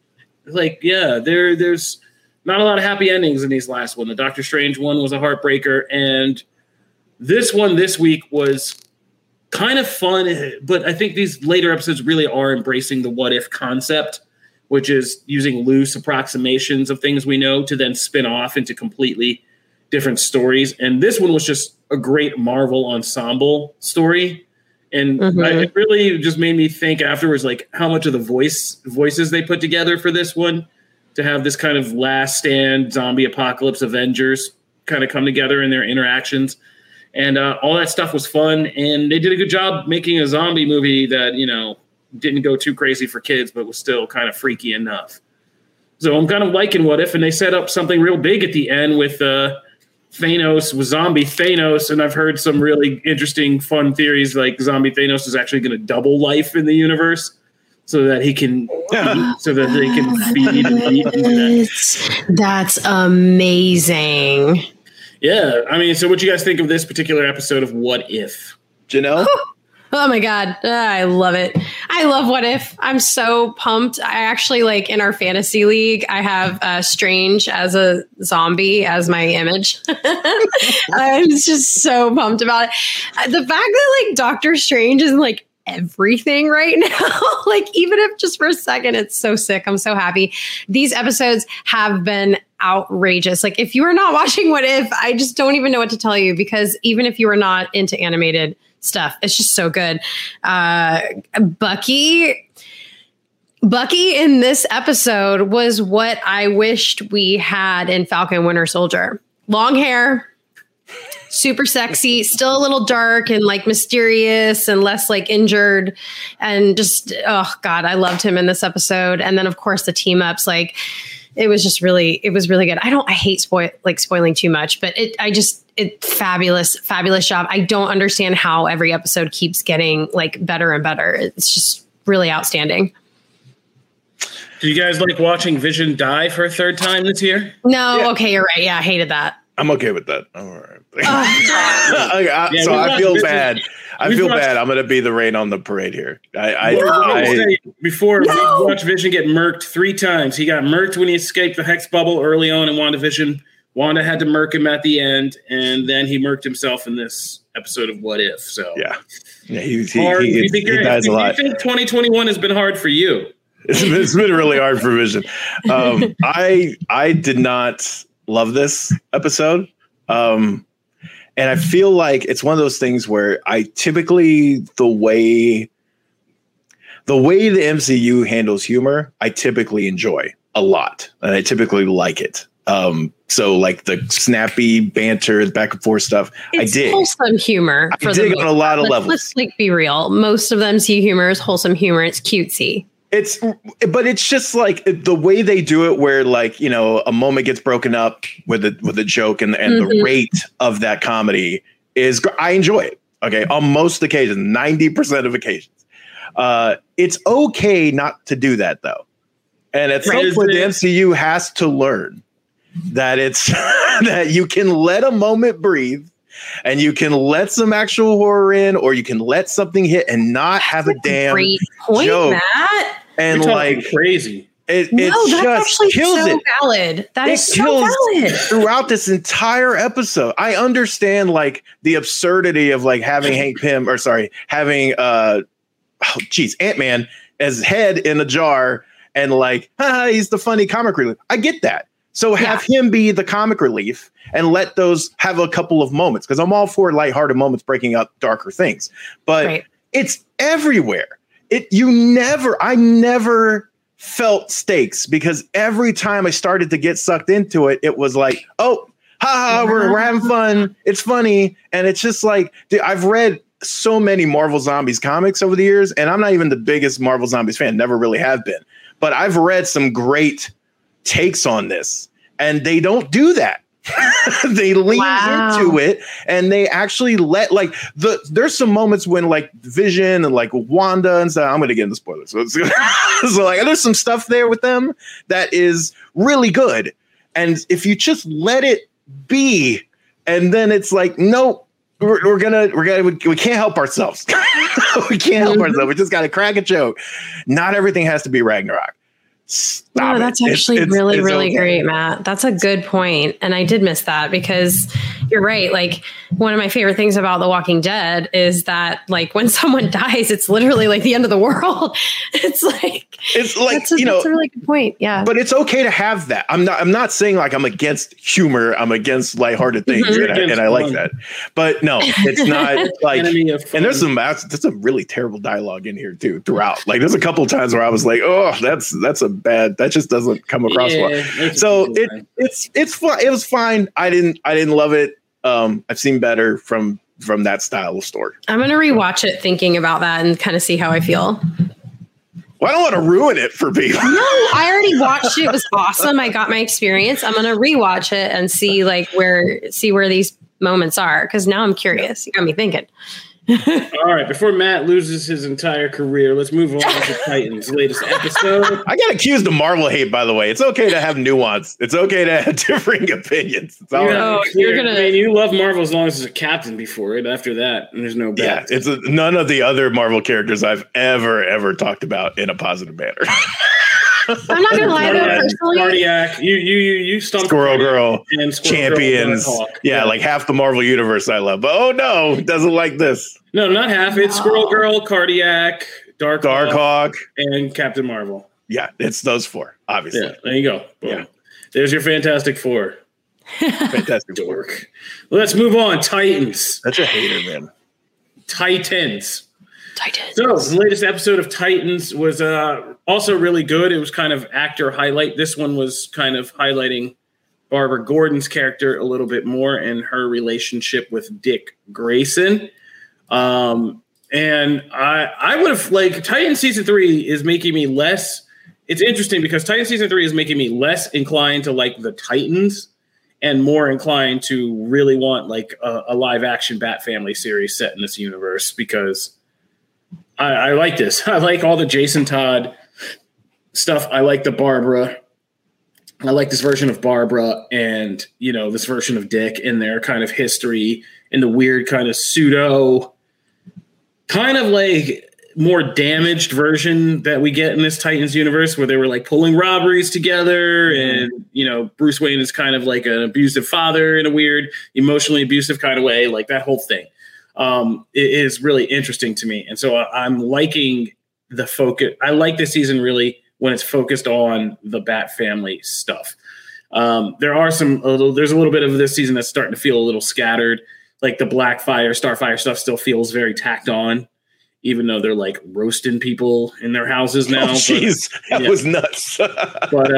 there's not a lot of happy endings in these last one. The Doctor Strange one was a heartbreaker, and this one this week was kind of fun, but I think these later episodes really are embracing the what if concept, which is using loose approximations of things we know to then spin off into completely different stories. And this one was just a great Marvel ensemble story. And it really just made me think afterwards, like how much of the voices they put together for this one to have this kind of last stand zombie apocalypse Avengers kind of come together in their interactions. And all that stuff was fun. And they did a good job making a zombie movie that, you know, didn't go too crazy for kids, but was still kind of freaky enough. So I'm kind of liking What If, and they set up something real big at the end with Thanos, with zombie Thanos. And I've heard some really interesting, fun theories, like zombie Thanos is actually going to double life in the universe so that he can, so that they can feed and eat. That's amazing. Yeah, I mean, so what you guys think of this particular episode of What If? Janelle? Oh my God. I love it. I love What If. I'm so pumped. I actually, like, in our fantasy league, I have Strange as a zombie as my image. I'm just so pumped about it. The fact that, like, Doctor Strange is, like, everything right now, like, even if just for a second, it's so sick. I'm so happy. These episodes have been outrageous. Like, if you are not watching What If, I just don't even know what to tell you, because even if you are not into animated stuff, it's just so good. Bucky in this episode was what I wished we had in Falcon Winter Soldier. Long hair, super sexy, still a little dark and like mysterious and less like injured, and just, oh God, I loved him in this episode. And then of course the team ups, like, it was really good. I hate spoiling too much, but it fabulous job. I don't understand how every episode keeps getting like better and better. It's just really outstanding. Do you guys like watching Vision die for a third time this year? No. Yeah. Okay. You're right. Yeah. I hated that. I'm okay with that. I'm all right. Yeah, so I feel Vision. bad. I feel bad. I'm going to be the rain on the parade here. Before we watched Vision get murked 3 times. He got murked when he escaped the Hex bubble early on in WandaVision. Wanda had to murk him at the end, and then he murked himself in this episode of What If. So he dies a lot. Do you think 2021 has been hard for you? It's been really hard for Vision. I did not love this episode. And I feel like it's one of those things where I typically, the way the MCU handles humor, I typically enjoy a lot, and I typically like it. So like the snappy banter, back and forth stuff, it's I dig. Wholesome humor. I dig on a lot of levels. Let's like be real. Most of the MCU humor is wholesome humor. It's cutesy. But it's just like the way they do it, where like, you know, a moment gets broken up with a joke, and the rate of that comedy is, I enjoy it. Okay. On most occasions, 90% of occasions, it's okay not to do that though. And at some point, the MCU has to learn that it's that you can let a moment breathe, and you can let some actual horror in, or you can let something hit and not have a damn great point, joke. Matt. And like crazy. It just kills so it. Valid. That it is so kills valid. Throughout this entire episode. I understand like the absurdity of like having having Ant-Man as head in a jar, and like, he's the funny comic relief. I get that. So have him be the comic relief and let those have a couple of moments, because I'm all for lighthearted moments breaking up darker things. But it's everywhere. I never felt stakes, because every time I started to get sucked into it, it was like, we're having fun. It's funny. And it's just like, dude, I've read so many Marvel Zombies comics over the years, and I'm not even the biggest Marvel Zombies fan, never really have been. But I've read some great takes on this, and they don't do that. They lean into it, and they actually let like there's some moments when like Vision and like Wanda and stuff. I'm going to get into spoilers. So like there's some stuff there with them that is really good. And if you just let it be, and then it's like, nope, we can't help ourselves. We can't help ourselves. We just got to crack a joke. Not everything has to be Ragnarok. No, that's actually really okay. Great, Matt. That's a good point. And I did miss that because you're right. Like one of my favorite things about The Walking Dead is that like when someone dies, it's literally like the end of the world. It's like that's a really good point. Yeah. But it's okay to have that. I'm not saying like I'm against humor. I'm against lighthearted things. Mm-hmm. And I like that. But no, it's not like, and there's some really terrible dialogue in here too throughout. Like there's a couple of times where I was like, oh, that's a bad, that just doesn't come across well. So it's fun. It was fine. I didn't love it. I've seen better from that style of story. I'm going to rewatch it thinking about that and kind of see how I feel. Well, I don't want to ruin it for people. No, I already watched it. It was awesome. I got my experience. I'm going to rewatch it and see where these moments are. Cause now I'm curious. You got me thinking. All right, before Matt loses his entire career, let's move on to Titans' latest episode. I got accused of Marvel hate, by the way. It's okay to have nuance. It's okay to have differing opinions. It's all right. You love Marvel as long as there's a captain before it. After that, there's no bad. Yeah, it's none of the other Marvel characters I've ever talked about in a positive manner. I'm not gonna lie though, personally. Cardiac, you stumped Squirrel Girl, and Champions. Yeah, like half the Marvel universe I love. But oh no, it doesn't like this. No, not half. It's Squirrel Girl, Cardiac, Darkhawk, and Captain Marvel. Yeah, it's those four, obviously. Yeah, there you go. Boom. Yeah. There's your Fantastic Four. Fantastic work. Let's move on. Titans. That's a hater, man. Titans. So the latest episode of Titans was also really good. It was kind of actor highlight. This one was kind of highlighting Barbara Gordon's character a little bit more and her relationship with Dick Grayson. And I would have Titans season 3 is making me less. It's interesting because Titans season 3 is making me less inclined to like the Titans and more inclined to really want like a live action Bat Family series set in this universe because I like this. I like all the Jason Todd stuff. I like the Barbara. I like this version of Barbara and, this version of Dick and their kind of history and the weird kind of pseudo, kind of like more damaged version that we get in this Titans universe where they were like pulling robberies together and, Bruce Wayne is kind of like an abusive father in a weird, emotionally abusive kind of way, like that whole thing. It is really interesting to me. And so I'm liking the focus. I like this season really when it's focused on the Bat Family stuff. There's a little bit of this season that's starting to feel a little scattered. Like the Blackfire, Starfire stuff still feels very tacked on, even though they're like roasting people in their houses now. Jeez, that was nuts. But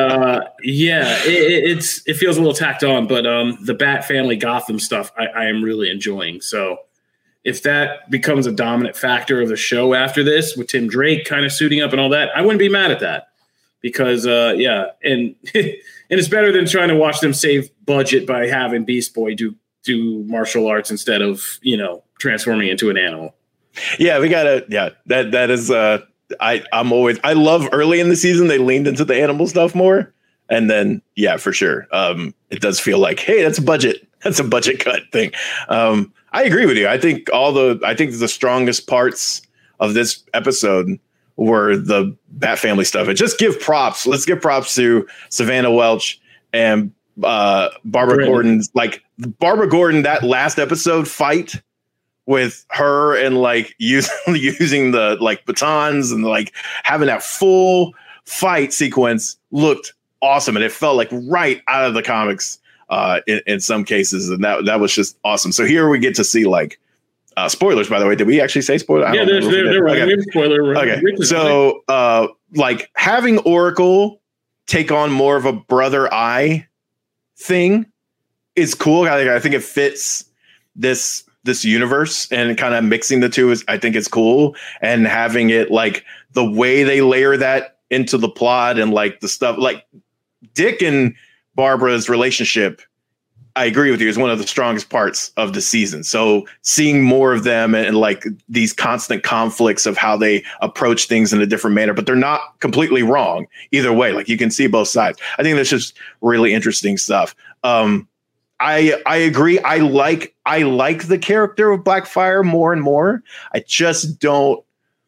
it feels a little tacked on. But the Bat Family Gotham stuff, I am really enjoying. So if that becomes a dominant factor of the show after this, with Tim Drake kind of suiting up and all that, I wouldn't be mad at that. Because, and it's better than trying to watch them save budget by having Beast Boy do martial arts instead of, transforming into an animal. Yeah, that is, I love early in the season, they leaned into the animal stuff more. And then, yeah, for sure. It does feel like, hey, that's a budget cut thing. I agree with you. I think the strongest parts of this episode were the Bat Family stuff. And just give props. Let's give props to Savannah Welch and Barbara Gordon. Like Barbara Gordon, that last episode fight with her and like using the like batons and like having that full fight sequence looked awesome. And it felt like right out of the comics in some cases. And that was just awesome. So here we get to see like, spoilers, by the way. Did we actually say spoiler? Yeah, they're right. Okay. Spoiler. Okay. So, like having Oracle take on more of a brother eye thing is cool. I think it fits this universe, and kind of mixing the two I think it's cool. And having it like the way they layer that into the plot and like the stuff like Dick and Barbara's relationship, I agree with you, is one of the strongest parts of the season. So seeing more of them and like these constant conflicts of how they approach things in a different manner, but they're not completely wrong either way. Like you can see both sides. I think that's just really interesting stuff. I agree. I like the character of Blackfire more and more. I just don't.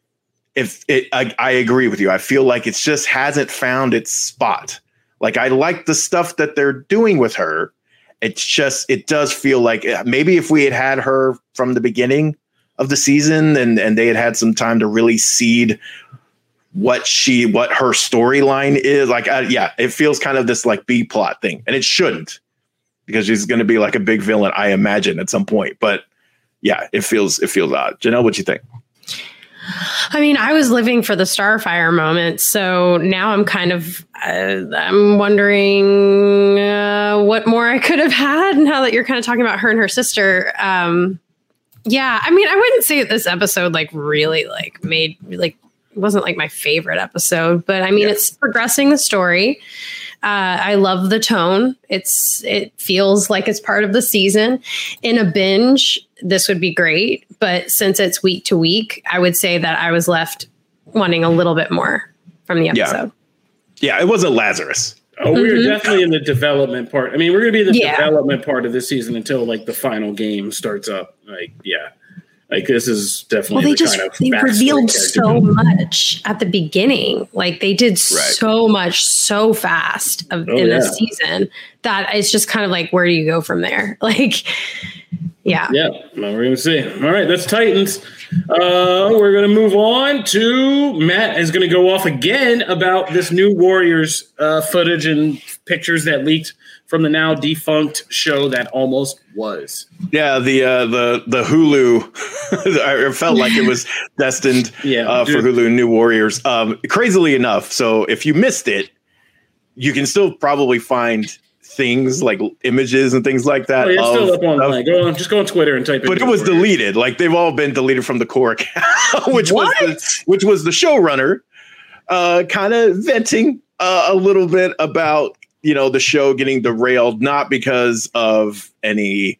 I agree with you. I feel like it's just hasn't found its spot. Like I like the stuff that they're doing with her. It does feel like maybe if we had her from the beginning of the season and they had some time to really seed what her storyline is like. It feels kind of this like B plot thing, and it shouldn't, because she's going to be like a big villain, I imagine, at some point. But yeah, it feels odd. Janelle, what you think? I mean, I was living for the Starfire moment, so now I'm kind of I'm wondering what more I could have had now that you're kind of talking about her and her sister. Yeah, I mean, I wouldn't say that this episode like really like made like wasn't like my favorite episode, but I mean, it's progressing the story. I love the tone. It feels like it's part of the season. In a binge, this would be great. But since it's week to week, I would say that I was left wanting a little bit more from the episode. Yeah, it wasn't Lazarus. Oh, we're definitely in the development part. I mean, we're going to be in the development part of this season until like the final game starts up. Like this is definitely they revealed so much at the beginning. Like they did so much so fast in this season that it's just kind of like, where do you go from there? Like, yeah. Well, we're going to see. All right, that's Titans. We're going to move on to Matt is going to go off again about this new Warriors footage and pictures that leaked from the now defunct show that almost was. Yeah, the Hulu. I felt like it was destined for Hulu New Warriors. Crazily enough, so if you missed it, you can still probably find things like images and things like that. It's still up online. Just go on Twitter and type it. But it was deleted. Like they've all been deleted from the core account, which was the showrunner kind of venting a little bit about the show getting derailed, not because of any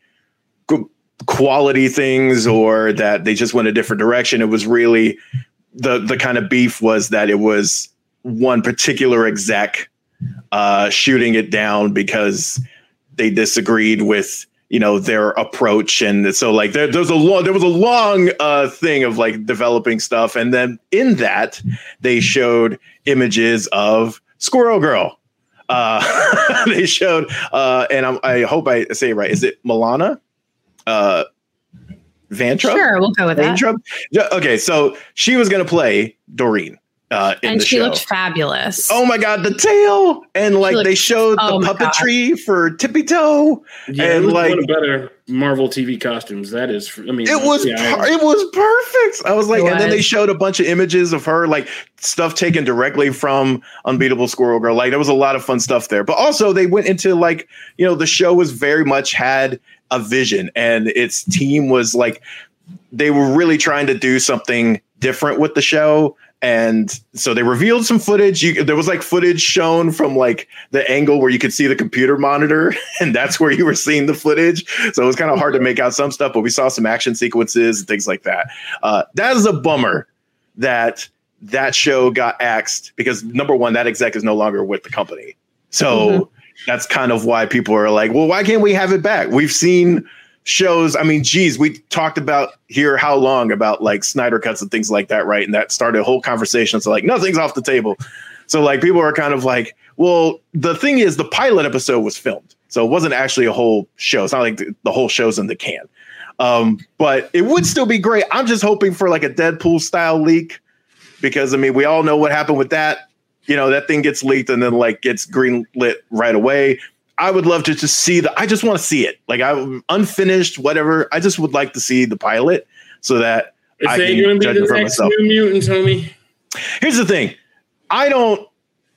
quality things or that they just went a different direction. It was really the kind of beef was that it was one particular exec shooting it down because they disagreed with their approach, and so like there was a long thing of like developing stuff, and then in that they showed images of Squirrel Girl. They showed, and I hope I say it right. Is it Milana Vantrub? Sure, we'll go with Vantrub? that. Okay, so she was going to play Doreen. And she looked fabulous. Oh my god, the tail! And like they showed the puppetry for Tippy Toe. Yeah, and like one of the better Marvel TV costumes. That is, I mean, it was perfect. I was like, and then they showed a bunch of images of her, like stuff taken directly from Unbeatable Squirrel Girl. Like there was a lot of fun stuff there. But also they went into like, the show was very much had a vision, and its team was like, they were really trying to do something different with the show. And so they revealed some footage. There was like footage shown from like the angle where you could see the computer monitor, and that's where you were seeing the footage. So it was kind of hard to make out some stuff, but we saw some action sequences and things like that. That is a bummer that show got axed because number one, that exec is no longer with the company. So that's kind of why people are like, well, why can't we have it back? We've seen shows. I mean, geez, we talked about here how long about like Snyder cuts and things like that, right? And that started a whole conversation. So like nothing's off the table. So like people are kind of like, well, the thing is the pilot episode was filmed. So it wasn't actually a whole show. It's not like the whole show's in the can. But it would still be great. I'm just hoping for like a Deadpool style leak because I mean, we all know what happened with that. That thing gets leaked and then like gets green lit right away. I would love to just see I just want to see it. Like unfinished, whatever. I just would like to see the pilot so that I can judge it for myself. New Mutant, Tommy. Here's the thing. I don't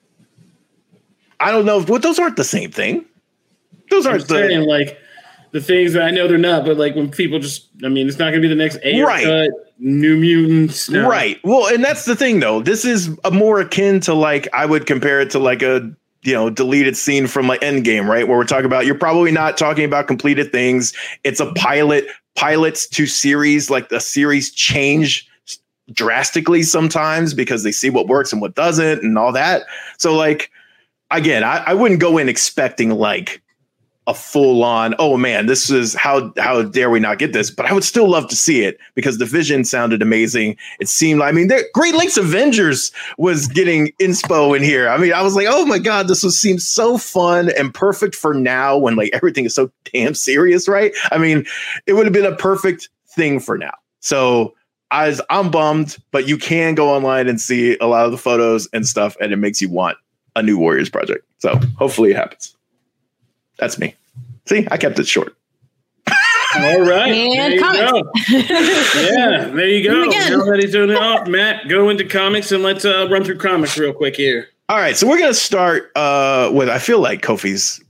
know. Those aren't the same thing. Those aren't like the things that I know they're not, but like when people just, I mean, it's not going to be the next cut, New Mutants. No. Right. Well, and that's the thing though. This is more akin to like, I would compare it to like a, deleted scene from like Endgame, right? Where we're talking about, you're probably not talking about completed things. It's a pilots to series, like the series change drastically sometimes because they see what works and what doesn't and all that. So like, again, I wouldn't go in expecting like a full on, oh man, this is how dare we not get this? But I would still love to see it because the vision sounded amazing. It seemed, I mean, Great Lakes Avengers was getting inspo in here. I mean, I was like, oh my God, seems so fun and perfect for now when like everything is so damn serious, right? I mean, it would have been a perfect thing for now. So I'm bummed, but you can go online and see a lot of the photos and stuff, and it makes you want a new Warriors project. So hopefully it happens. That's me. See, I kept it short. All right. And there you comics. go. Yeah, there you go. Now that he's doing it off, Matt, go into comics and let's run through comics real quick here. All right. So we're going to start with, I feel like Kofi's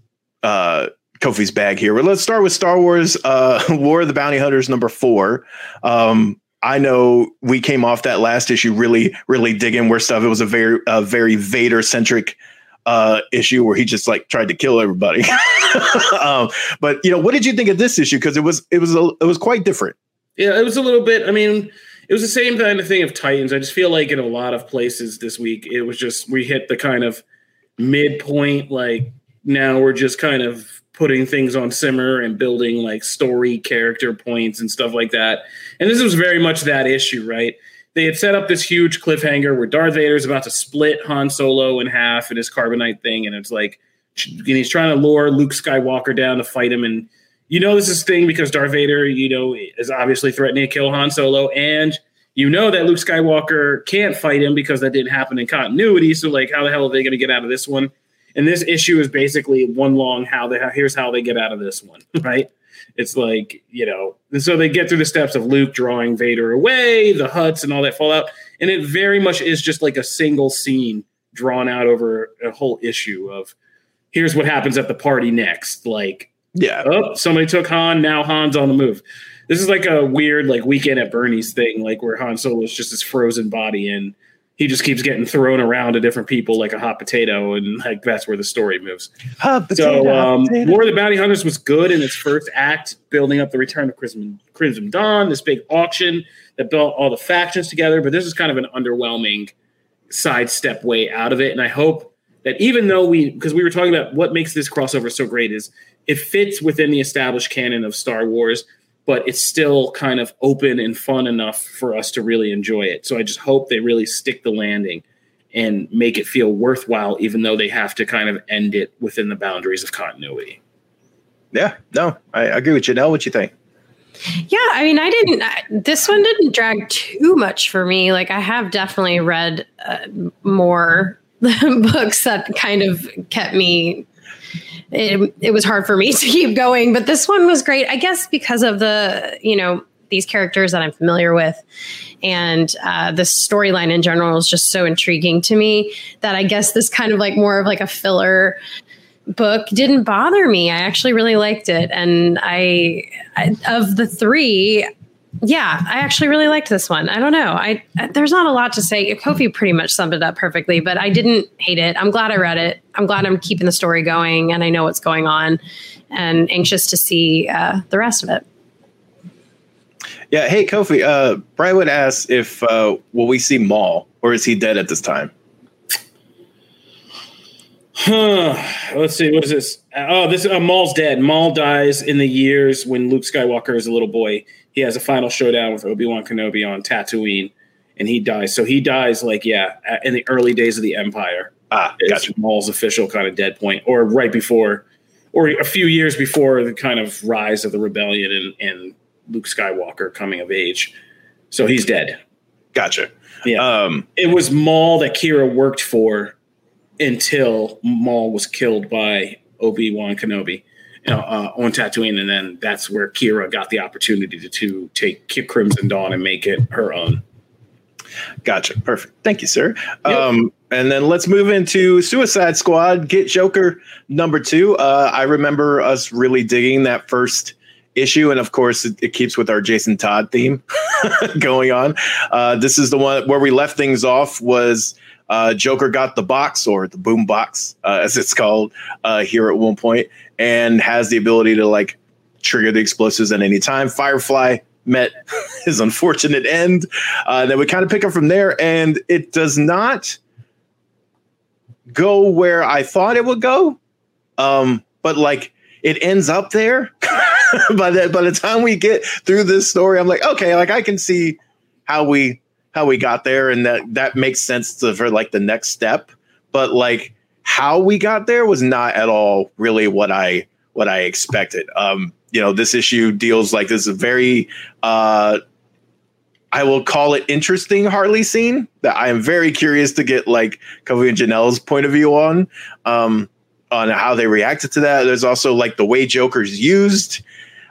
bag here. But let's start with Star Wars War of the Bounty Hunters #4. I know we came off that last issue really, really digging where stuff. It was a very Vader centric issue where he just like tried to kill everybody. But what did you think of this issue? Because it was quite different. Yeah, it was a little bit. I mean, it was the same kind of thing of Titans. I just feel like in a lot of places this week, it was just we hit the kind of midpoint. Like now we're just kind of putting things on simmer and building like story character points and stuff like that. And this was very much that issue, right? They had set up this huge cliffhanger where Darth Vader is about to split Han Solo in half in his carbonite thing. And it's like, and he's trying to lure Luke Skywalker down to fight him. And this is thing because Darth Vader, is obviously threatening to kill Han Solo. And that Luke Skywalker can't fight him because that didn't happen in continuity. So like, how the hell are they going to get out of this one? And this issue is basically one long here's how they get out of this one, right? It's like, and so they get through the steps of Luke drawing Vader away, the Hutts and all that fallout. And it very much is just like a single scene drawn out over a whole issue of here's what happens at the party next. Like, somebody took Han. Now Han's on the move. This is like a weird, like Weekend at Bernie's thing, like where Han Solo is just this frozen body and he just keeps getting thrown around to different people like a hot potato, and like that's where the story moves. War of the Bounty Hunters was good in its first act, building up the return of Crimson Dawn, this big auction that built all the factions together. But this is kind of an underwhelming sidestep way out of it. And I hope that even though because we were talking about what makes this crossover so great is it fits within the established canon of Star Wars, but it's still kind of open and fun enough for us to really enjoy it. So I just hope they really stick the landing and make it feel worthwhile, even though they have to kind of end it within the boundaries of continuity. Yeah, no, I agree with you. Nell, what you think? Yeah, I mean, this one didn't drag too much for me. Like I have definitely read more books that kind of kept me. It was hard for me to keep going, but this one was great, I guess, because of the, these characters that I'm familiar with and the storyline in general is just so intriguing to me that I guess this kind of like more of like a filler book didn't bother me. I actually really liked it. And I of the three, yeah, I actually really liked this one. I don't know. There's not a lot to say. Kofi pretty much summed it up perfectly, but I didn't hate it. I'm glad I read it. I'm glad I'm keeping the story going and I know what's going on and anxious to see the rest of it. Yeah. Hey, Kofi, Brian would ask if, will we see Maul or is he dead at this time? Let's see. What is this? Maul's dead. Maul dies in the years when Luke Skywalker is a little boy. He has a final showdown with Obi-Wan Kenobi on Tatooine, and he dies. So he dies in the early days of the Empire. Gotcha. Maul's official kind of dead point, or right before, or a few years before the kind of rise of the rebellion and Luke Skywalker coming of age. So he's dead. Gotcha. Yeah. It was Maul that Kira worked for until Maul was killed by Obi-Wan Kenobi on Tatooine, and then that's where Kira got the opportunity to take Crimson Dawn and make it her own. Gotcha. Perfect. Thank you, sir. Yep. And then let's move into Suicide Squad, Get Joker #2. I remember us really digging that first issue, and of course it keeps with our Jason Todd theme going on. This is the one where we left things off was Joker got the box, or the boom box, as it's called here at one point, and has the ability to like trigger the explosives at any time. Firefly met his unfortunate end. Then we kind of pick up from there, and it does not go where I thought it would go. But like it ends up there. By the time we get through this story, I'm like, okay, like I can see how we got there, and that makes sense for like the next step. But like how we got there was not at all really what I expected. This issue deals like this is a very I will call it interesting Harley scene that I am very curious to get like Kofi and Janelle's point of view on how they reacted to that. There's also like the way Joker's used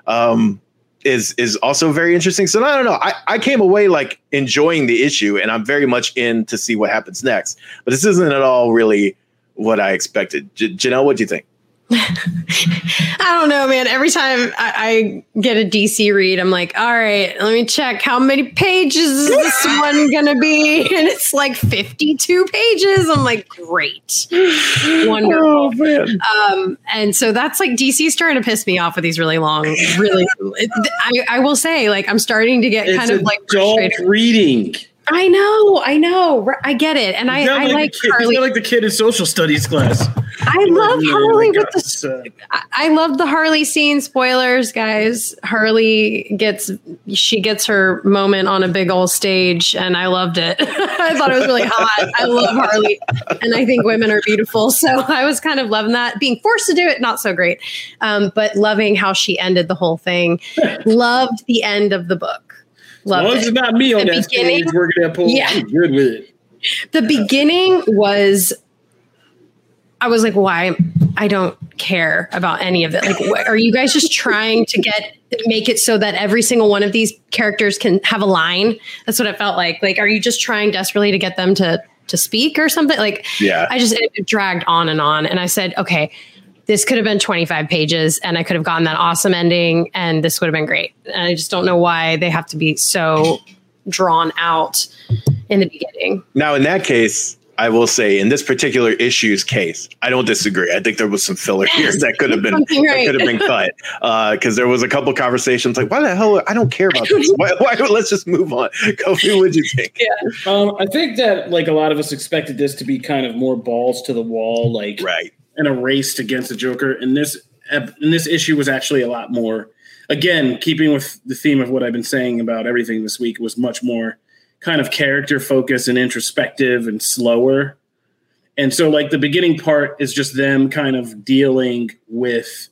is also very interesting. So I don't know. I came away like enjoying the issue, and I'm very much in to see what happens next. But this isn't at all really what I expected. Janelle, what do you think? I don't know, man. Every time I get a DC read, I'm like, all right, let me check how many pages is this one gonna be, and it's like 52 pages. I'm like, great, wonderful. Oh, and so that's like DC's starting to piss me off with these really long, I will say, like, I'm starting to get kind of like frustrated reading. I know, I get it, and I like Harley. He's not like the kid in social studies class. I love Harley I love the Harley scene. Spoilers, guys. Harley gets her moment on a big old stage, and I loved it. I thought it was really hot. I love Harley, and I think women are beautiful. So I was kind of loving that. Being forced to do it, not so great, but loving how she ended the whole thing. Loved the end of the book. Loved as long as it's not me on that stage, we're gonna pull. Yeah. I'm good with it. The beginning was. I was like, why? I don't care about any of it. Like, what, are you guys just trying to make it so that every single one of these characters can have a line? That's what it felt like. Like, are you just trying desperately to get them to speak or something? Like, yeah. It dragged on. And I said, okay, this could have been 25 pages and I could have gotten that awesome ending and this would have been great. And I just don't know why they have to be so drawn out in the beginning. Now, in that case, I will say in this particular issue's case, I don't disagree. I think there was some filler here that could have been cut because there was a couple conversations like, why the hell? I don't care about this. Why? Let's just move on. Kofi, what'd you think? Yeah, I think that like a lot of us expected this to be kind of more balls to the wall, like and a race against the Joker. And this issue was actually a lot more. Again, keeping with the theme of what I've been saying about everything this week, was much more kind of character focused and introspective and slower. And so like the beginning part is just them kind of dealing with,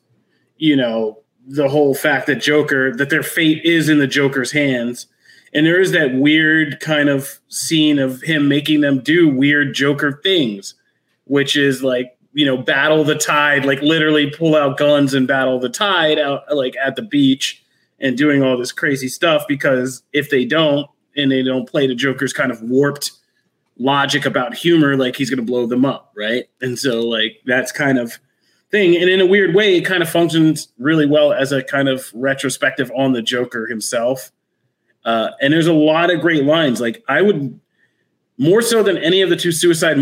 the whole fact that their fate is in the Joker's hands. And there is that weird kind of scene of him making them do weird Joker things, which is like, battle the tide, like literally pull out guns and battle the tide out like at the beach and doing all this crazy stuff, because if they don't, and they don't play the Joker's kind of warped logic about humor, like he's going to blow them up, right? And so like that's kind of thing. And in a weird way, it kind of functions really well as a kind of retrospective on the Joker himself. And there's a lot of great lines. Like I would, more so than any of the two Suicide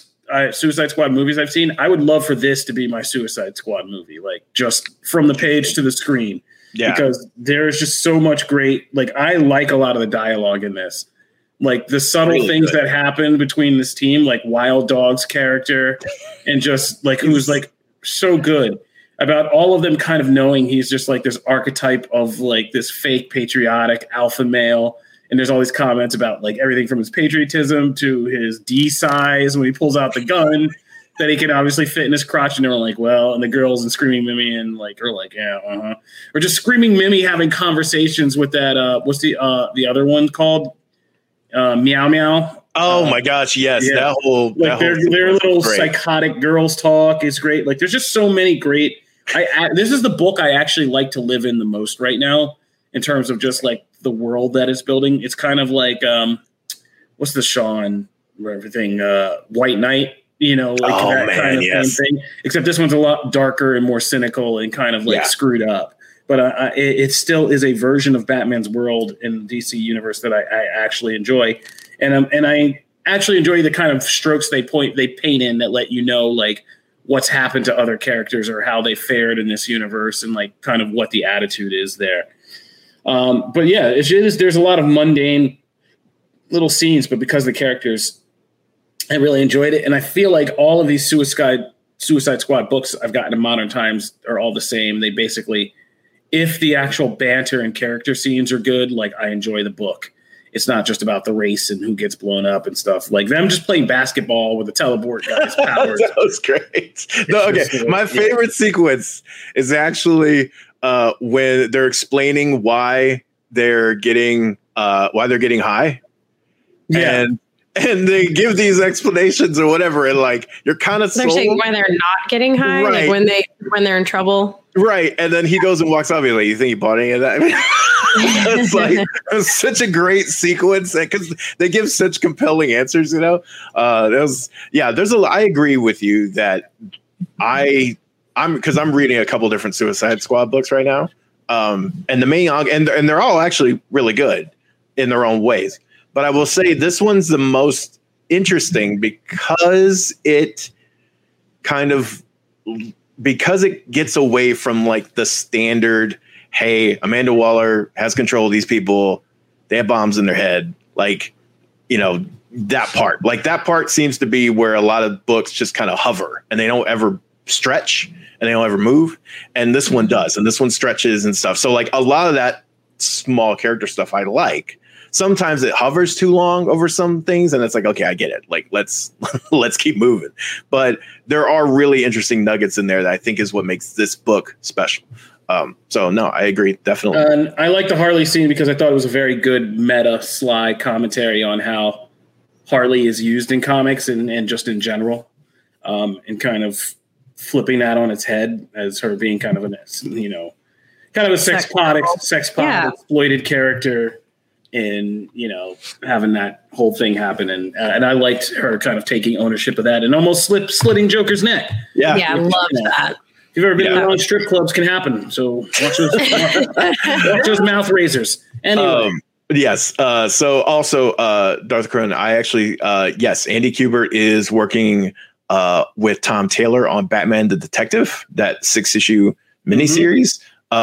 Squad movies I've seen, I would love for this to be my Suicide Squad movie, like just from the page to the screen. Yeah. Because there's just so much great, like I like a lot of the dialogue in this, like the subtle really things that happen between this team, like Wild Dog's character and just like, who's like so good about all of them kind of knowing he's just like this archetype of like this fake patriotic alpha male. And there's all these comments about like everything from his patriotism to his D size when he pulls out the gun that he can obviously fit in his crotch. And they're like, well, and the girls and Screaming Mimi and like, are like, yeah, or just Screaming Mimi having conversations with that. What's the other one called? Meow Meow. Oh my gosh. Yes. Yeah. That whole their little psychotic girls talk is great. Like there's just so many great, this is the book I actually like to live in the most right now in terms of just like the world that it's building. It's kind of like, what's the Sean everything, White Knight, that kind of thing. Except this one's a lot darker and more cynical and kind of like screwed up. But it still is a version of Batman's world in the DC universe that I actually enjoy, and I actually enjoy the kind of strokes they paint in that let you know like what's happened to other characters or how they fared in this universe and like kind of what the attitude is there. But yeah, there's a lot of mundane little scenes, but because the characters, I really enjoyed it. And I feel like all of these Suicide Suicide Squad books I've gotten in modern times are all the same. They basically, if the actual banter and character scenes are good, like I enjoy the book. It's not just about the race and who gets blown up and stuff. Like them just playing basketball with a teleport guy's powers. That was great. No, okay, my favorite sequence is actually when they're explaining why they're getting high. Yeah. And they give these explanations or whatever, and like you're kind of they're saying why they're not getting high, right. Like when they're in trouble, right? And then he goes and walks off. He's like, "You think he bought any of that?" It's like it's such a great sequence because they give such compelling answers. You know, there's I agree with you that I'm reading a couple different Suicide Squad books right now, and the main and they're all actually really good in their own ways. But I will say this one's the most interesting because it gets away from like the standard, hey, Amanda Waller has control of these people. They have bombs in their head. Like, you know, that part seems to be where a lot of books just kind of hover and they don't ever stretch and they don't ever move. And this one does. And this one stretches and stuff. So like a lot of that small character stuff I like. Sometimes it hovers too long over some things and it's like, okay, I get it. Like, let's keep moving. But there are really interesting nuggets in there that I think is what makes this book special. So no, I agree. Definitely. I like the Harley scene because I thought it was a very good meta sly commentary on how Harley is used in comics and just in general, and kind of flipping that on its head as her being kind of a sex pot exploited character. In, you know, having that whole thing happen. And I liked her kind of taking ownership of that and almost slitting Joker's neck. Yeah. I love that. If you've ever been around strip clubs, can happen. So watch those mouth razors. Anyway. Yes. So also, Darth Crone, I actually, yes, Andy Kubert is working with Tom Taylor on Batman the Detective, that 6-issue miniseries.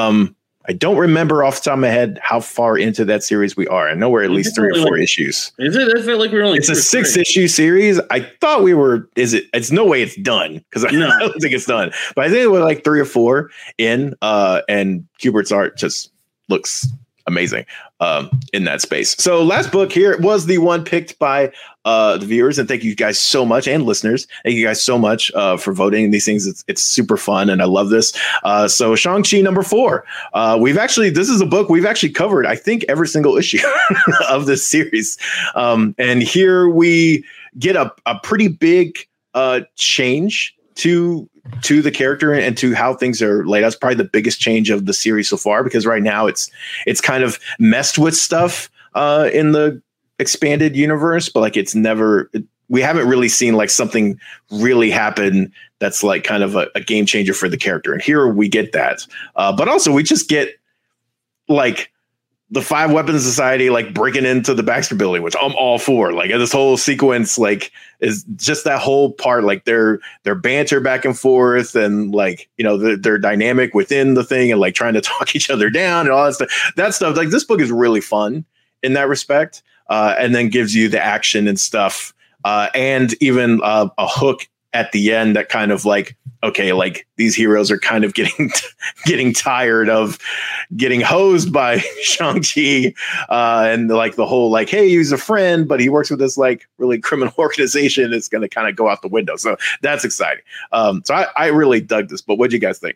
I don't remember off the top of my head how far into that series we are. I know we're at least 3 or 4 issues. Is it? I feel like we're only. It's a 6-issue series. I thought we were. Is it? It's no way it's done because I don't think it's done. But I think we're like 3 or 4 in. And Kubert's art just looks amazing in that space. So last book here was the one picked by the viewers, and thank you guys so much, and listeners, thank you guys so much for voting these things. It's super fun and I love this. So Shang-Chi number 4, this is a book we've actually covered I think every single issue of this series, and here we get a pretty big change to the character and to how things are laid out. It's probably the biggest change of the series so far, because right now it's kind of messed with stuff in the expanded universe, but like we haven't really seen like something really happen that's like kind of a game changer for the character. And here we get that. But also we just get like the 5 Weapons Society like breaking into the Baxter Building, which I'm all for. Like this whole sequence like is just that whole part, like their banter back and forth and like, you know, their dynamic within the thing and like trying to talk each other down and all that stuff. That stuff, like this book is really fun in that respect, and then gives you the action and stuff, and even a hook at the end that kind of like, okay, like these heroes are kind of getting tired of getting hosed by Shang-Chi, and like the whole like, hey, he's a friend, but he works with this like really criminal organization. It's going to kind of go out the window. So that's exciting. So I really dug this, but what'd you guys think?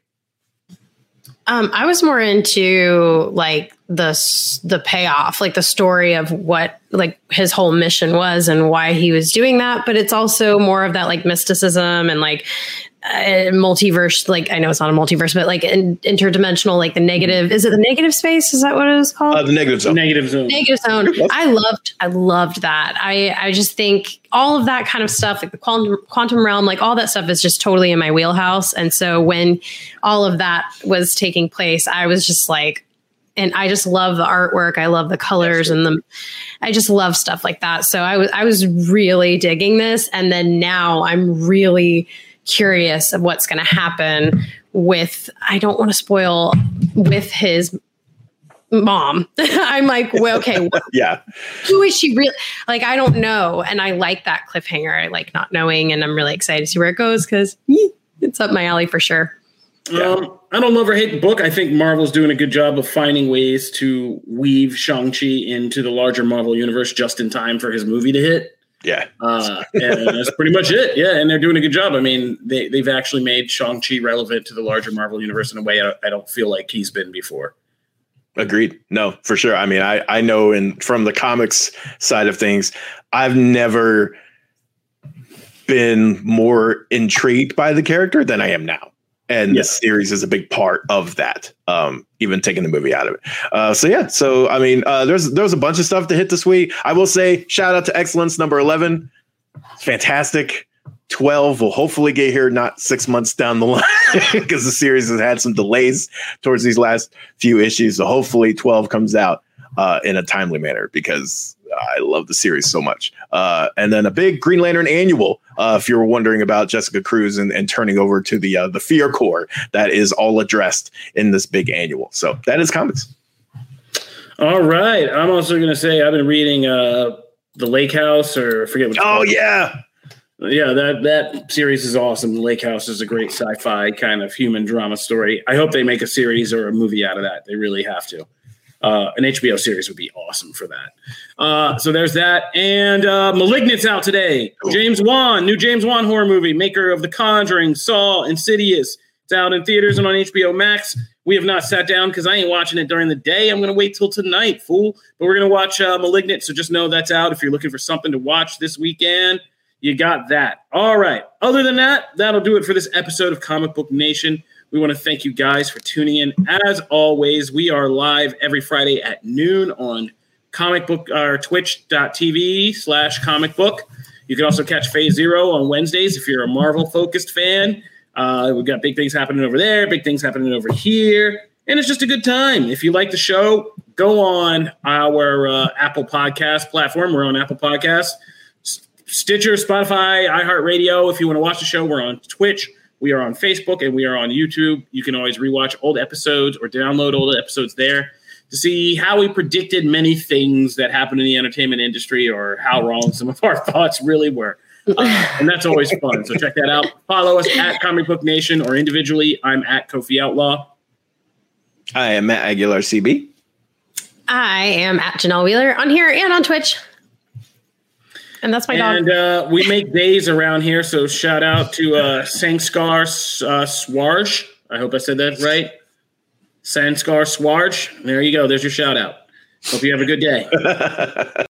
I was more into like the payoff, like the story of what like his whole mission was and why he was doing that. But it's also more of that like mysticism and like multiverse. Like I know it's not a multiverse, but like interdimensional, like the negative. Is it the negative space? Is that what it was called? The negative zone. Negative zone. Negative zone. I loved that. I just think all of that kind of stuff, like the quantum realm, like all that stuff is just totally in my wheelhouse. And so when all of that was taking place, I was just like, and I just love the artwork. I love the colors I just love stuff like that. So I was really digging this. And then now I'm really curious of what's going to happen with, I don't want to spoil, with his mom. I'm like, well, okay. Yeah. Who is she really? Like, I don't know. And I like that cliffhanger. I like not knowing. And I'm really excited to see where it goes because It's up my alley for sure. I don't love or hate the book. I think Marvel's doing a good job of finding ways to weave Shang-Chi into the larger Marvel universe just in time for his movie to hit. Yeah. And that's pretty much it. Yeah, and they're doing a good job. I mean, they've actually made Shang-Chi relevant to the larger Marvel universe in a way I don't feel like he's been before. Agreed. No, for sure. I mean, I know from the comics side of things, I've never been more intrigued by the character than I am now. And the series is a big part of that, even taking the movie out of it. So I mean, there's a bunch of stuff to hit this week. I will say, shout out to Excellence number 11. Fantastic. 12 will hopefully get here not 6 months down the line because the series has had some delays towards these last few issues. So hopefully 12 comes out in a timely manner because I love the series so much. And then a big Green Lantern annual. If you were wondering about Jessica Cruz and turning over to the Fear Corps, that is all addressed in this big annual. So that is comics. All right. I'm also going to say I've been reading The Lake House, or I forget what it's called. Yeah. Yeah, that series is awesome. The Lake House is a great sci-fi kind of human drama story. I hope they make a series or a movie out of that. They really have to. An HBO series would be awesome for that. So there's that. And Malignant's out today. James Wan, new James Wan horror movie, maker of The Conjuring, Saw, Insidious. It's out in theaters and on HBO Max. We have not sat down because I ain't watching it during the day. I'm going to wait till tonight, fool. But we're going to watch Malignant, so just know that's out. If you're looking for something to watch this weekend, you got that. All right. Other than that, that'll do it for this episode of Comic Book Nation. We want to thank you guys for tuning in. As always, we are live every Friday at noon on twitch.tv/comicbook. You can also catch Phase Zero on Wednesdays if you're a Marvel-focused fan. We've got big things happening over there, big things happening over here, and it's just a good time. If you like the show, go on our Apple Podcast platform. We're on Apple Podcasts, Stitcher, Spotify, iHeartRadio. If you want to watch the show, we're on Twitch. We are on Facebook and we are on YouTube. You can always rewatch old episodes or download old episodes there to see how we predicted many things that happened in the entertainment industry or how wrong some of our thoughts really were. And that's always fun. So check that out. Follow us at Comic Book Nation or individually. I'm at Kofi Outlaw. I am Matt Aguilar, CB. I am at Janelle Wheeler on here and on Twitch. And that's my dog. And we make days around here, so shout out to Sanskar Swarj. I hope I said that right. Sanskar Swarj. There you go. There's your shout out. Hope you have a good day.